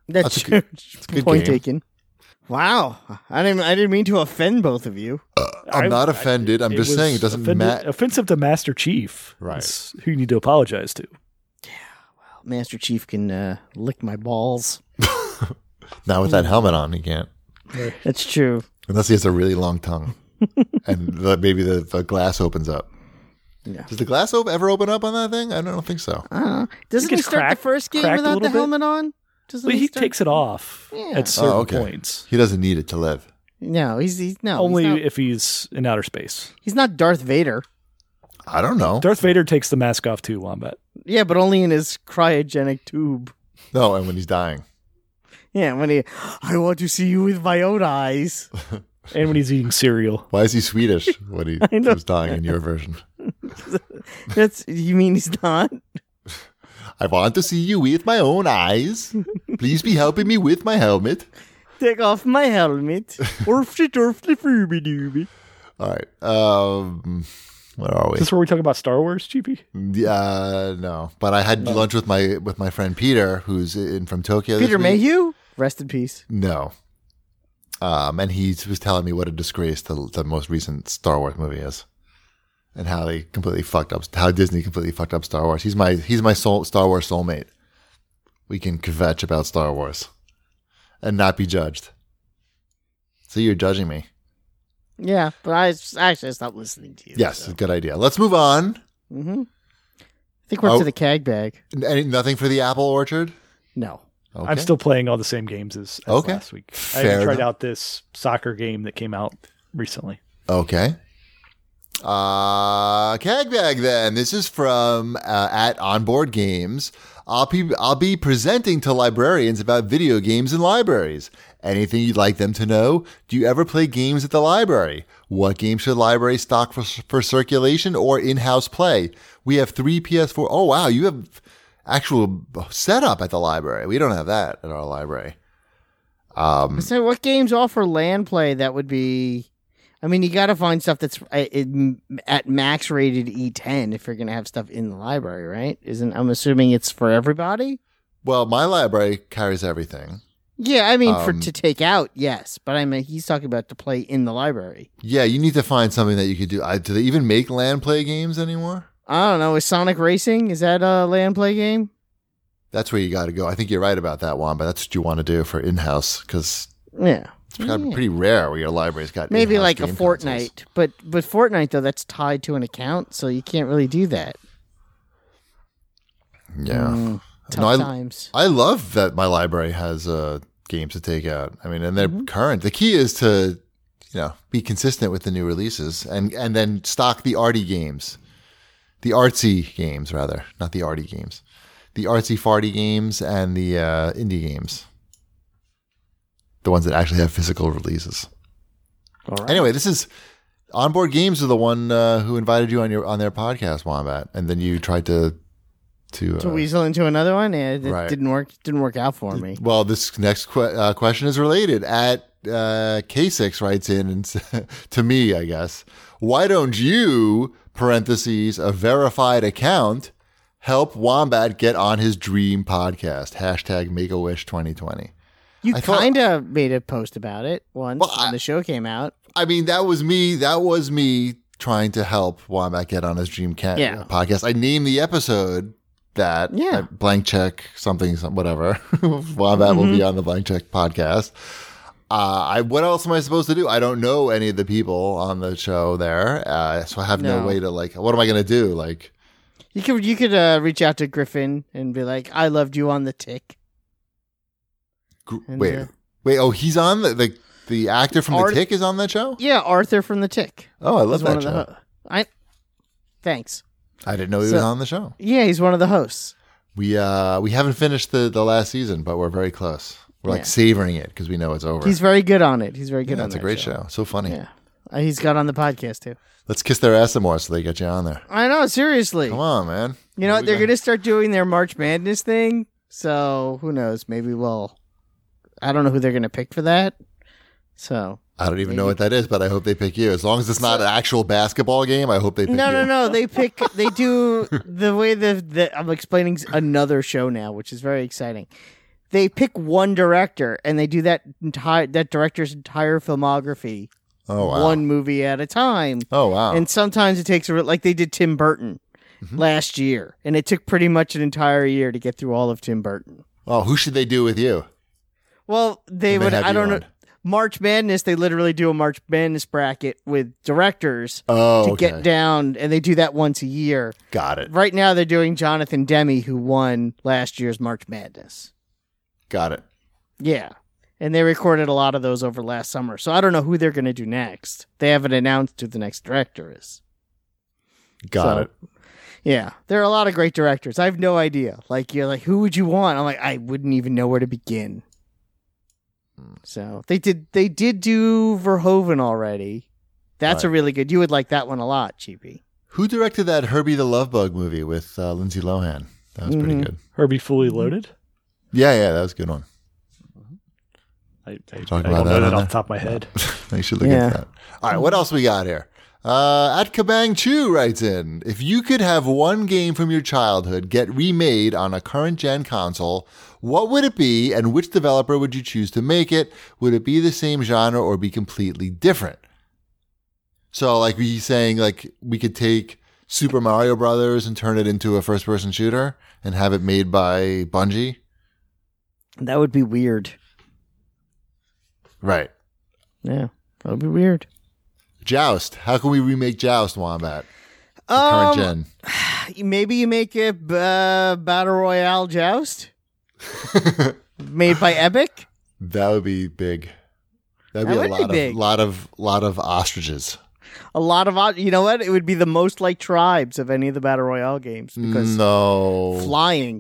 That's, That's a true. good- it's a good Point game. taken. Wow, I didn't. I didn't mean to offend both of you. I'm I- not I- offended. I'm just was saying it doesn't offended- matter. offensive to Master Chief. Right. That's who you need to apologize to. Master Chief can uh, lick my balls. Not with that helmet on, he can't. That's true. Unless he has a really long tongue. And the, maybe the, the glass opens up. Yeah. Does the glass op- ever open up on that thing? I don't think so. I don't know. Doesn't he gets start cracked- the first game cracked a without the little bit. helmet on? Doesn't Well, he start- takes it off Yeah. at certain Oh, okay. points. He doesn't need it to live. No, he's, he's no. Only he's not, if he's in outer space. he's not Darth Vader. I don't know. Darth Vader takes the mask off too, Wombat. Yeah, but only in his cryogenic tube. No, and when he's dying. Yeah, when he, I want to see you with my own eyes. And when he's eating cereal. Why is he Swedish when he I know. was dying in your version? That's you mean he's not? I want to see you with my own eyes. Please be helping me with my helmet. Take off my helmet. Orfly dorfly fooby dooby. All right. Um, where are we? Is this where we talk about Star Wars, G P? Uh, no, but I had lunch with my with my friend Peter, who's in from Tokyo. this Peter week. Mayhew, rest in peace. No. Um, and he was telling me what a disgrace the the most recent Star Wars movie is, and how they completely fucked up, how Disney completely fucked up Star Wars. He's my he's my soul, Star Wars soulmate. We can kvetch about Star Wars, and not be judged. So you're judging me. Yeah, but I s- actually stopped listening to you. Yes, so. good idea. Let's move on. Mm-hmm. I think we're up Oh. to the cag bag. Any, nothing for the Apple Orchard. No. Okay. I'm still playing all the same games as, as Okay. last week. I Fair haven't tried enough. out this soccer game that came out recently. Okay. Uh, Cag Bag then. This is from uh, at Onboard Games. I'll be, I'll be presenting to librarians about video games in libraries. Anything you'd like them to know? Do you ever play games at the library? What games should libraries stock for, for circulation or in-house play? We have three P S four. Oh, wow. You have actual setup at the library. We don't have that at our library. Um, So, what games offer land play that would be? I mean, you got to find stuff that's uh, in- at max rated E ten if you're going to have stuff in the library, right? Isn't I'm assuming it's for everybody? well, my library carries everything. Yeah, I mean, for Um, to take out, yes, but I mean, he's talking about to play in the library. Yeah, you need to find something that you could do. I, do they even make land play games anymore? I don't know. Is Sonic Racing is that a land play game? That's where you got to go. I think you're right about that one, but that's what you want to do for in-house because Yeah, it's kind of pretty rare where your library's got maybe in-house like a game Fortnite, consoles. but but Fortnite though that's tied to an account, so you can't really do that. Yeah, Mm, tough No, I- times. I love that my library has uh, games to take out. I mean, and they're Mm-hmm. current. The key is to, you know, be consistent with the new releases and and then stock the arty games, the artsy games rather, not the arty games, the artsy farty games and the uh, indie games, the ones that actually have physical releases. All right. Anyway, this is Onboard Games are the one uh, who invited you on your on their podcast, Wombat, and then you tried to to. To Uh, weasel into another one, yeah, it right. didn't work. Didn't work out for me. well, this next que- uh, question is related. At uh, K six writes in and s- to me, I guess. Why don't you parentheses a verified account help Wombat get on his dream podcast? Hashtag Make a Wish twenty twenty. You I thought- kind of made a post about it once Well, when I- the show came out. I mean, that was me. That was me trying to help Wombat get on his dream cat Yeah. podcast. I named the episode that. Yeah. uh, blank check something, some, whatever. Wombat will Mm-hmm. be on the blank check podcast. Uh, I what else am I supposed to do? I don't know any of the people on the show there, uh, so I have no. No. way to like. What am I going to do? Like, You could you could uh, reach out to Griffin and be like, "I loved you on the Tick." gr- And, wait, uh, wait. Oh, he's on the the, the actor from Art- The Tick is on that show. Yeah, Arthur from the Tick. Oh, I love He's one that of show. the ho- I. Thanks. I didn't know he So- was on the show. Yeah, he's one of the hosts. We uh we haven't finished the the last season, but we're very close. We're like Yeah. savoring it because we know it's over. He's very good on it. He's very good yeah, on it's a that great show. So funny. Yeah, uh, he's got on the podcast too. Let's kiss their ass some more so they get you on there. I know, seriously. Come on, man. You know What what? we They're got? going to start doing their March Madness thing. So who knows? Maybe we'll. I don't know who they're going to pick for that. So. I don't even Maybe. know what that is, but I hope they pick you. As long as it's not an actual basketball game, I hope they pick No, you. no, no. They pick. They do the way the, the I'm explaining another show now, which is very exciting. they pick one director and they do that entire that director's entire filmography, Oh wow. one movie at a time. Oh wow. And sometimes it takes a like they did Tim Burton Mhm. last year, and it took pretty much an entire year to get through all of Tim Burton. Oh, who should they do with you? Well, they When they would. have I you don't know. on? March Madness. They literally do a March Madness bracket with directors Oh, to okay. get down, and they do that once a year. Got it. Right now, they're doing Jonathan Demme, who won last year's March Madness. Got it. Yeah. And they recorded a lot of those over last summer. So I don't know who they're going to do next. They haven't announced who the next director is. Got So, it. Yeah. There are a lot of great directors. I have no idea. Like, you're like, who would you want? I'm like, I wouldn't even know where to begin. So they did they did do Verhoeven already. That's Right. a really good. You would like that one a lot, Cheapy. Who directed that Herbie the Love Bug movie with uh, Lindsay Lohan? That was pretty Mhm. good. Herbie Fully Loaded. Yeah, yeah, that was a good one. I, I, Talk I about don't that know on that there? off the top of my head. You should look Yeah. into that. All right, what else we got here? Uh, at Kabang Chu writes in, if you could have one game from your childhood get remade on a current gen console, what would it be and which developer would you choose to make it? Would it be the same genre or be completely different? So like we saying like we could take Super Mario Brothers and turn it into a first person shooter and have it made by Bungie? That would be weird. Right. Yeah. That would be weird. Joust. How can we remake Joust, Wombat? The Um, current gen. maybe you make a uh, Battle Royale Joust made by Epic. That would be big. That'd That be a would be lot of big. lot of lot of ostriches. A lot of, od- you know what? It would be the most like Tribes of any of the Battle Royale games because No, flying.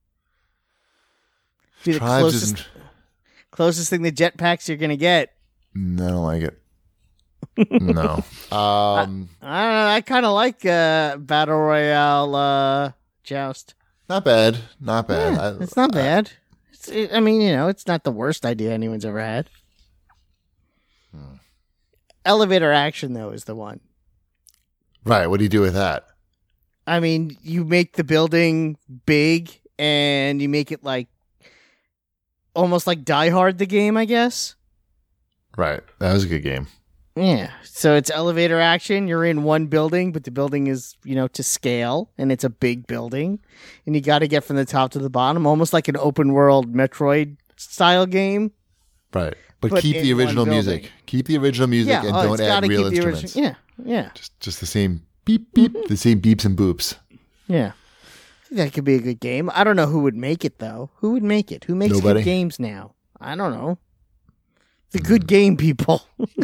Be the Tribes closest, isn't. closest thing to jetpacks you're gonna get. No, I don't like it. No. Um, I don't know. I kind of like uh, Battle Royale uh, Joust. not bad. Not bad. Yeah, I- it's not I- bad. It's, it, I mean, you know, it's not the worst idea anyone's ever had. Hmm. Elevator action, though, is the one. right. What do you do with that? I mean, you make the building big and you make it like almost like Die Hard, the game, I guess. Right. That was a good game. Yeah. So it's elevator action. You're in one building, but the building is, you know, to scale and it's a big building. And you got to get from the top to the bottom, almost like an open world Metroid style game. Right. But, But keep in the one original building. music. Keep the original music Yeah. and oh, don't it's add gotta real keep the instruments. original. Yeah. Yeah. Just just the same beep beep, the same beeps and boops. Yeah. I think that could be a good game. I don't know who would make it, though. Who would make it? Who makes Nobody. good games now? I don't know. The good game people.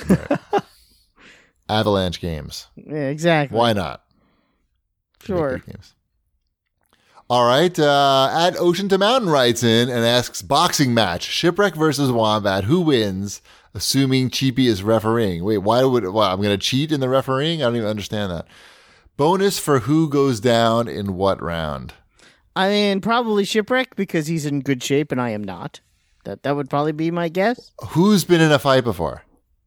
Avalanche games. Yeah, exactly. Why not? Make Sure. good games. All right. Uh, at Ocean to Mountain writes in and asks, boxing match, Shipwreck versus Wombat. Who wins? Assuming Cheapy is refereeing. Wait, why would well, I'm going to cheat in the refereeing? I don't even understand that. Bonus for who goes down in what round? I mean, probably Shipwreck because he's in good shape and I am not. That that would probably be my guess. Who's been in a fight before?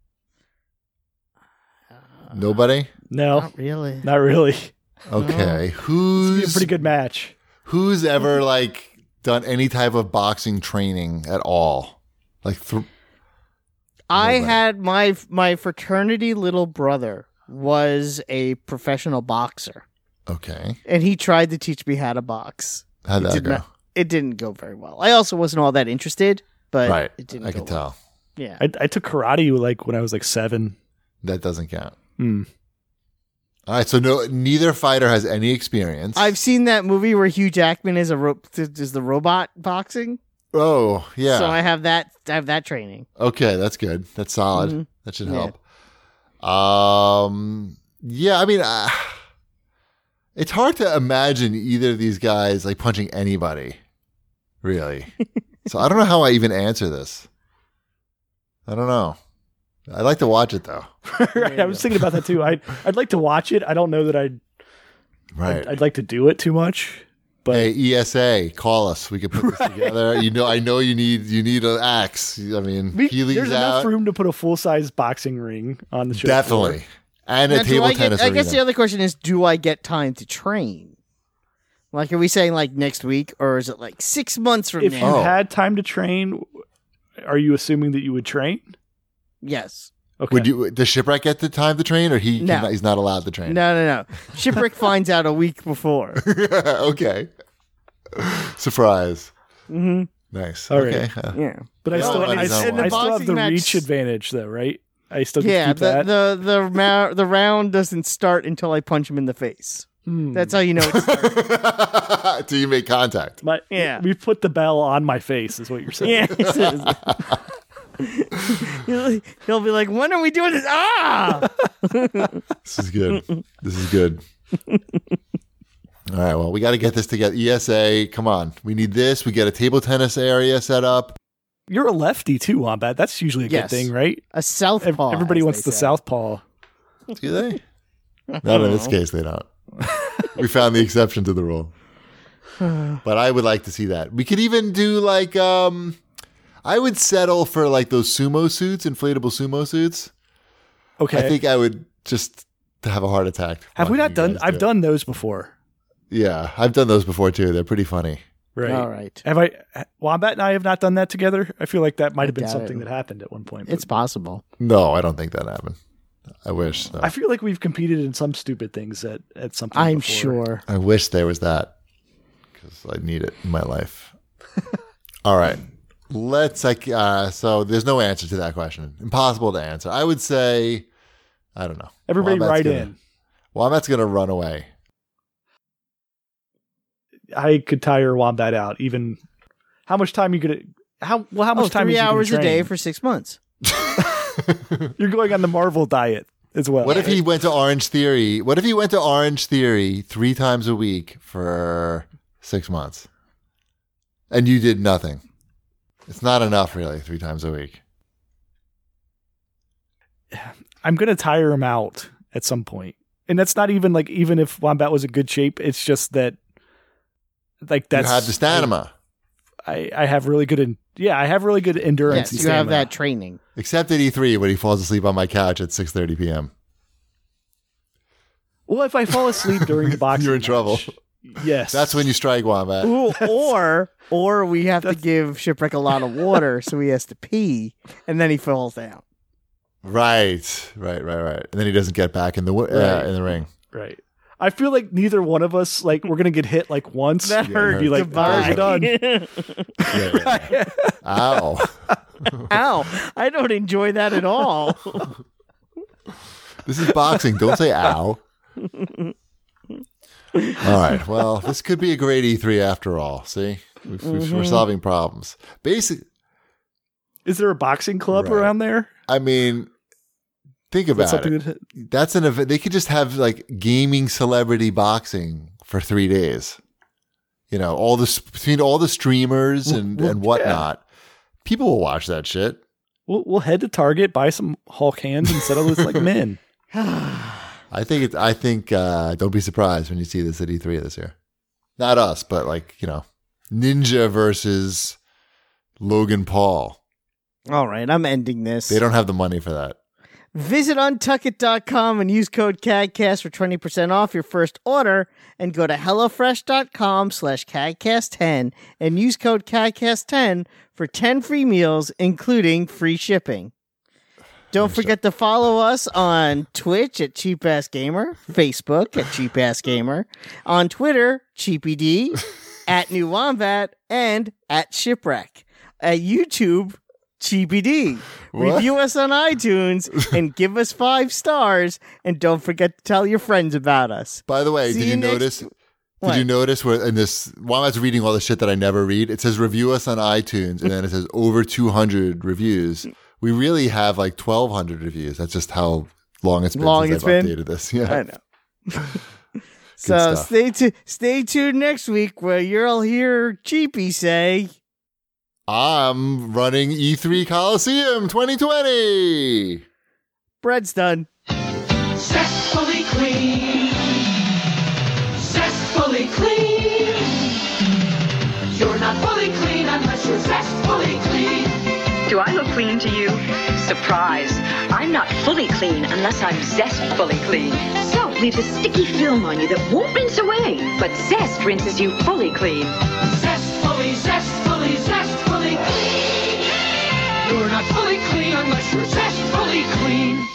Nobody? No, Not really. not really. Okay. It's Who's a pretty good match. who's ever like done any type of boxing training at all? Like th- I Nobody. had my my fraternity little brother was a professional boxer, okay. and he tried to teach me how to box. How'd It that did go? not- It didn't go very well. I also wasn't all that interested, but Right. it didn't I go can well. tell. Yeah. I, I took karate like when I was like seven. That doesn't count. Hmm. All right, so no, neither fighter has any experience. I've seen that movie where Hugh Jackman is a ro- is the robot boxing. oh yeah, So I have that I have that training. okay, that's good. That's solid. Mhm. That should Yeah. help. Um, yeah, I mean, uh, it's hard to imagine either of these guys like punching anybody, really. So I don't know how I even answer this. I don't know. I'd like to watch it though. Right, I was thinking about that too. I I'd like to watch it. I don't know that I'd Right. I'd, I'd like to do it too much. But Hey, E S A, call us. We could put this together. You know, I know you need you need an axe. I mean, we, Healy's there's out. enough room to put a full size boxing ring on the show. Definitely. And a Now, do table I get- tennis I guess arena. the other question is, do I get time to train? Like, are we saying like next week, or is it like six months from If now? you Oh. had time to train, are you assuming that you would train? Yes. Okay. Would you? Does Shipwreck get the time to train, or he? No. Cannot, he's not allowed to train. No, no, no. Shipwreck finds out a week before. Okay. Surprise. hmm Nice. All okay. right. Uh, Yeah. But I No, still, like I, he's still- not I one. still have boxing the match- reach advantage, though, right? I still get Yeah, to keep the, that. the the round the round doesn't start until I punch him in the face. Hmm. That's how you know it's started. Do you make contact? My, Yeah. we put the bell on my face, is what you're saying. Yeah. it says- he'll, he'll be like, "When are we doing this?" Ah! This is good. This is good. All right. Well, we got to get this together. E S A, come on. We need this. We get a table tennis area set up. You're a lefty too, Wombat. That's usually a Yes. good thing, right? A southpaw. Ev- Everybody as wants they the say. southpaw. Do they? Not in this case, they don't. We found the exception to the rule. But I would like to see that. We could even do like, um, I would settle for like those sumo suits, inflatable sumo suits. Okay. I think I would just have a heart attack. have we watching not you done? guys I've do it. done those before. Yeah, I've done those before too. They're pretty funny. Right. All right. Have I? Wombat and I have not done that together. I feel like that might I have been doubt something it. that happened at one point. It's possible. No, I don't think that happened. I wish. So. I feel like we've competed in some stupid things at at some point. I'm before. sure. I wish there was that because I need it in my life. All right. Let's like uh so there's no answer to that question. Impossible to answer. I would say I don't know. Everybody Wombat's write gonna, in. Wombat's gonna run away. I could tire Wombat out. Even how much time you could? How well? How much Oh, time? three is he gonna hours a day train? for six months. You're going on the Marvel diet as well. What if he went to Orange Theory? What if he went to Orange Theory three times a week for six months? And you did nothing. It's not enough really, three times a week. I'm going to tire him out at some point. And that's not even like, even if Wombat was in good shape, it's just that, like, that's. you have the stamina. I, I have really good, in, yeah, I have really good endurance. Yes, and you have stamina. that training. Except at E three when he falls asleep on my couch at six thirty p.m. Well, if I fall asleep during the boxing, You're in trouble. match, yes. That's when you strike Wombat. Ooh, or or we have to give Shipwreck a lot of water, so he has to pee, and then he falls down. Right, right, right, right. And then he doesn't get back in the w- Right. uh, in the ring. Right. I feel like neither one of us, like, we're going to get hit like once. That Yeah, hurt. be like, Goodbye. "You're done." Yeah, yeah, yeah. Ow. Ow! I don't enjoy that at all. This is boxing. Don't say ow. All right. Well, this could be a great E three after all. See? We've, we've, We're solving problems. Basic. Is there a boxing club Right. around there? I mean, think Is that about something it. that, That's an event. They could just have like gaming celebrity boxing for three days. You know, all this between all the streamers and, Well, and whatnot. People will watch that shit. we'll, we'll head to Target, buy some Hulk hands, and settle this like men. I think it's. I think. Uh, don't be surprised when you see this at E three this year. Not us, but like you know, Ninja versus Logan Paul. All right, I'm ending this. They don't have the money for that. Visit untuckit dot com and use code CAGCAST for twenty percent off your first order, and go to HelloFresh dot com slash CAGCAST ten and use code CAGCAST ten for ten free meals, including free shipping. Don't forget to follow us on Twitch at Cheap Ass Gamer, Facebook at Cheap Ass Gamer, on Twitter, Cheapy D, at New Wombat, and at Shipwreck. At YouTube, Cheapy D. What? Review us on iTunes and give us five stars. And don't forget to tell your friends about us. By the way, See did you you next- notice? What? Did you notice where in this? While I was reading all the shit that I never read, it says review us on iTunes, and then it says over two hundred reviews. We really have like twelve hundred reviews. That's just how long it's been Long since it's I've been? updated this. Yeah. I know. So stuff. stay tu- stay tuned next week where you'll hear Cheapy say, I'm running E three Coliseum twenty twenty. bread's done. Zestfully clean. Zestfully clean. You're not fully clean unless you're zestfully clean. Do I look clean to you? Surprise! I'm not fully clean unless I'm zestfully clean. So leaves a sticky film on you that won't rinse away. But Zest rinses you fully clean. Zestfully, zestfully, zestfully clean. You're not fully clean unless you're zestfully clean.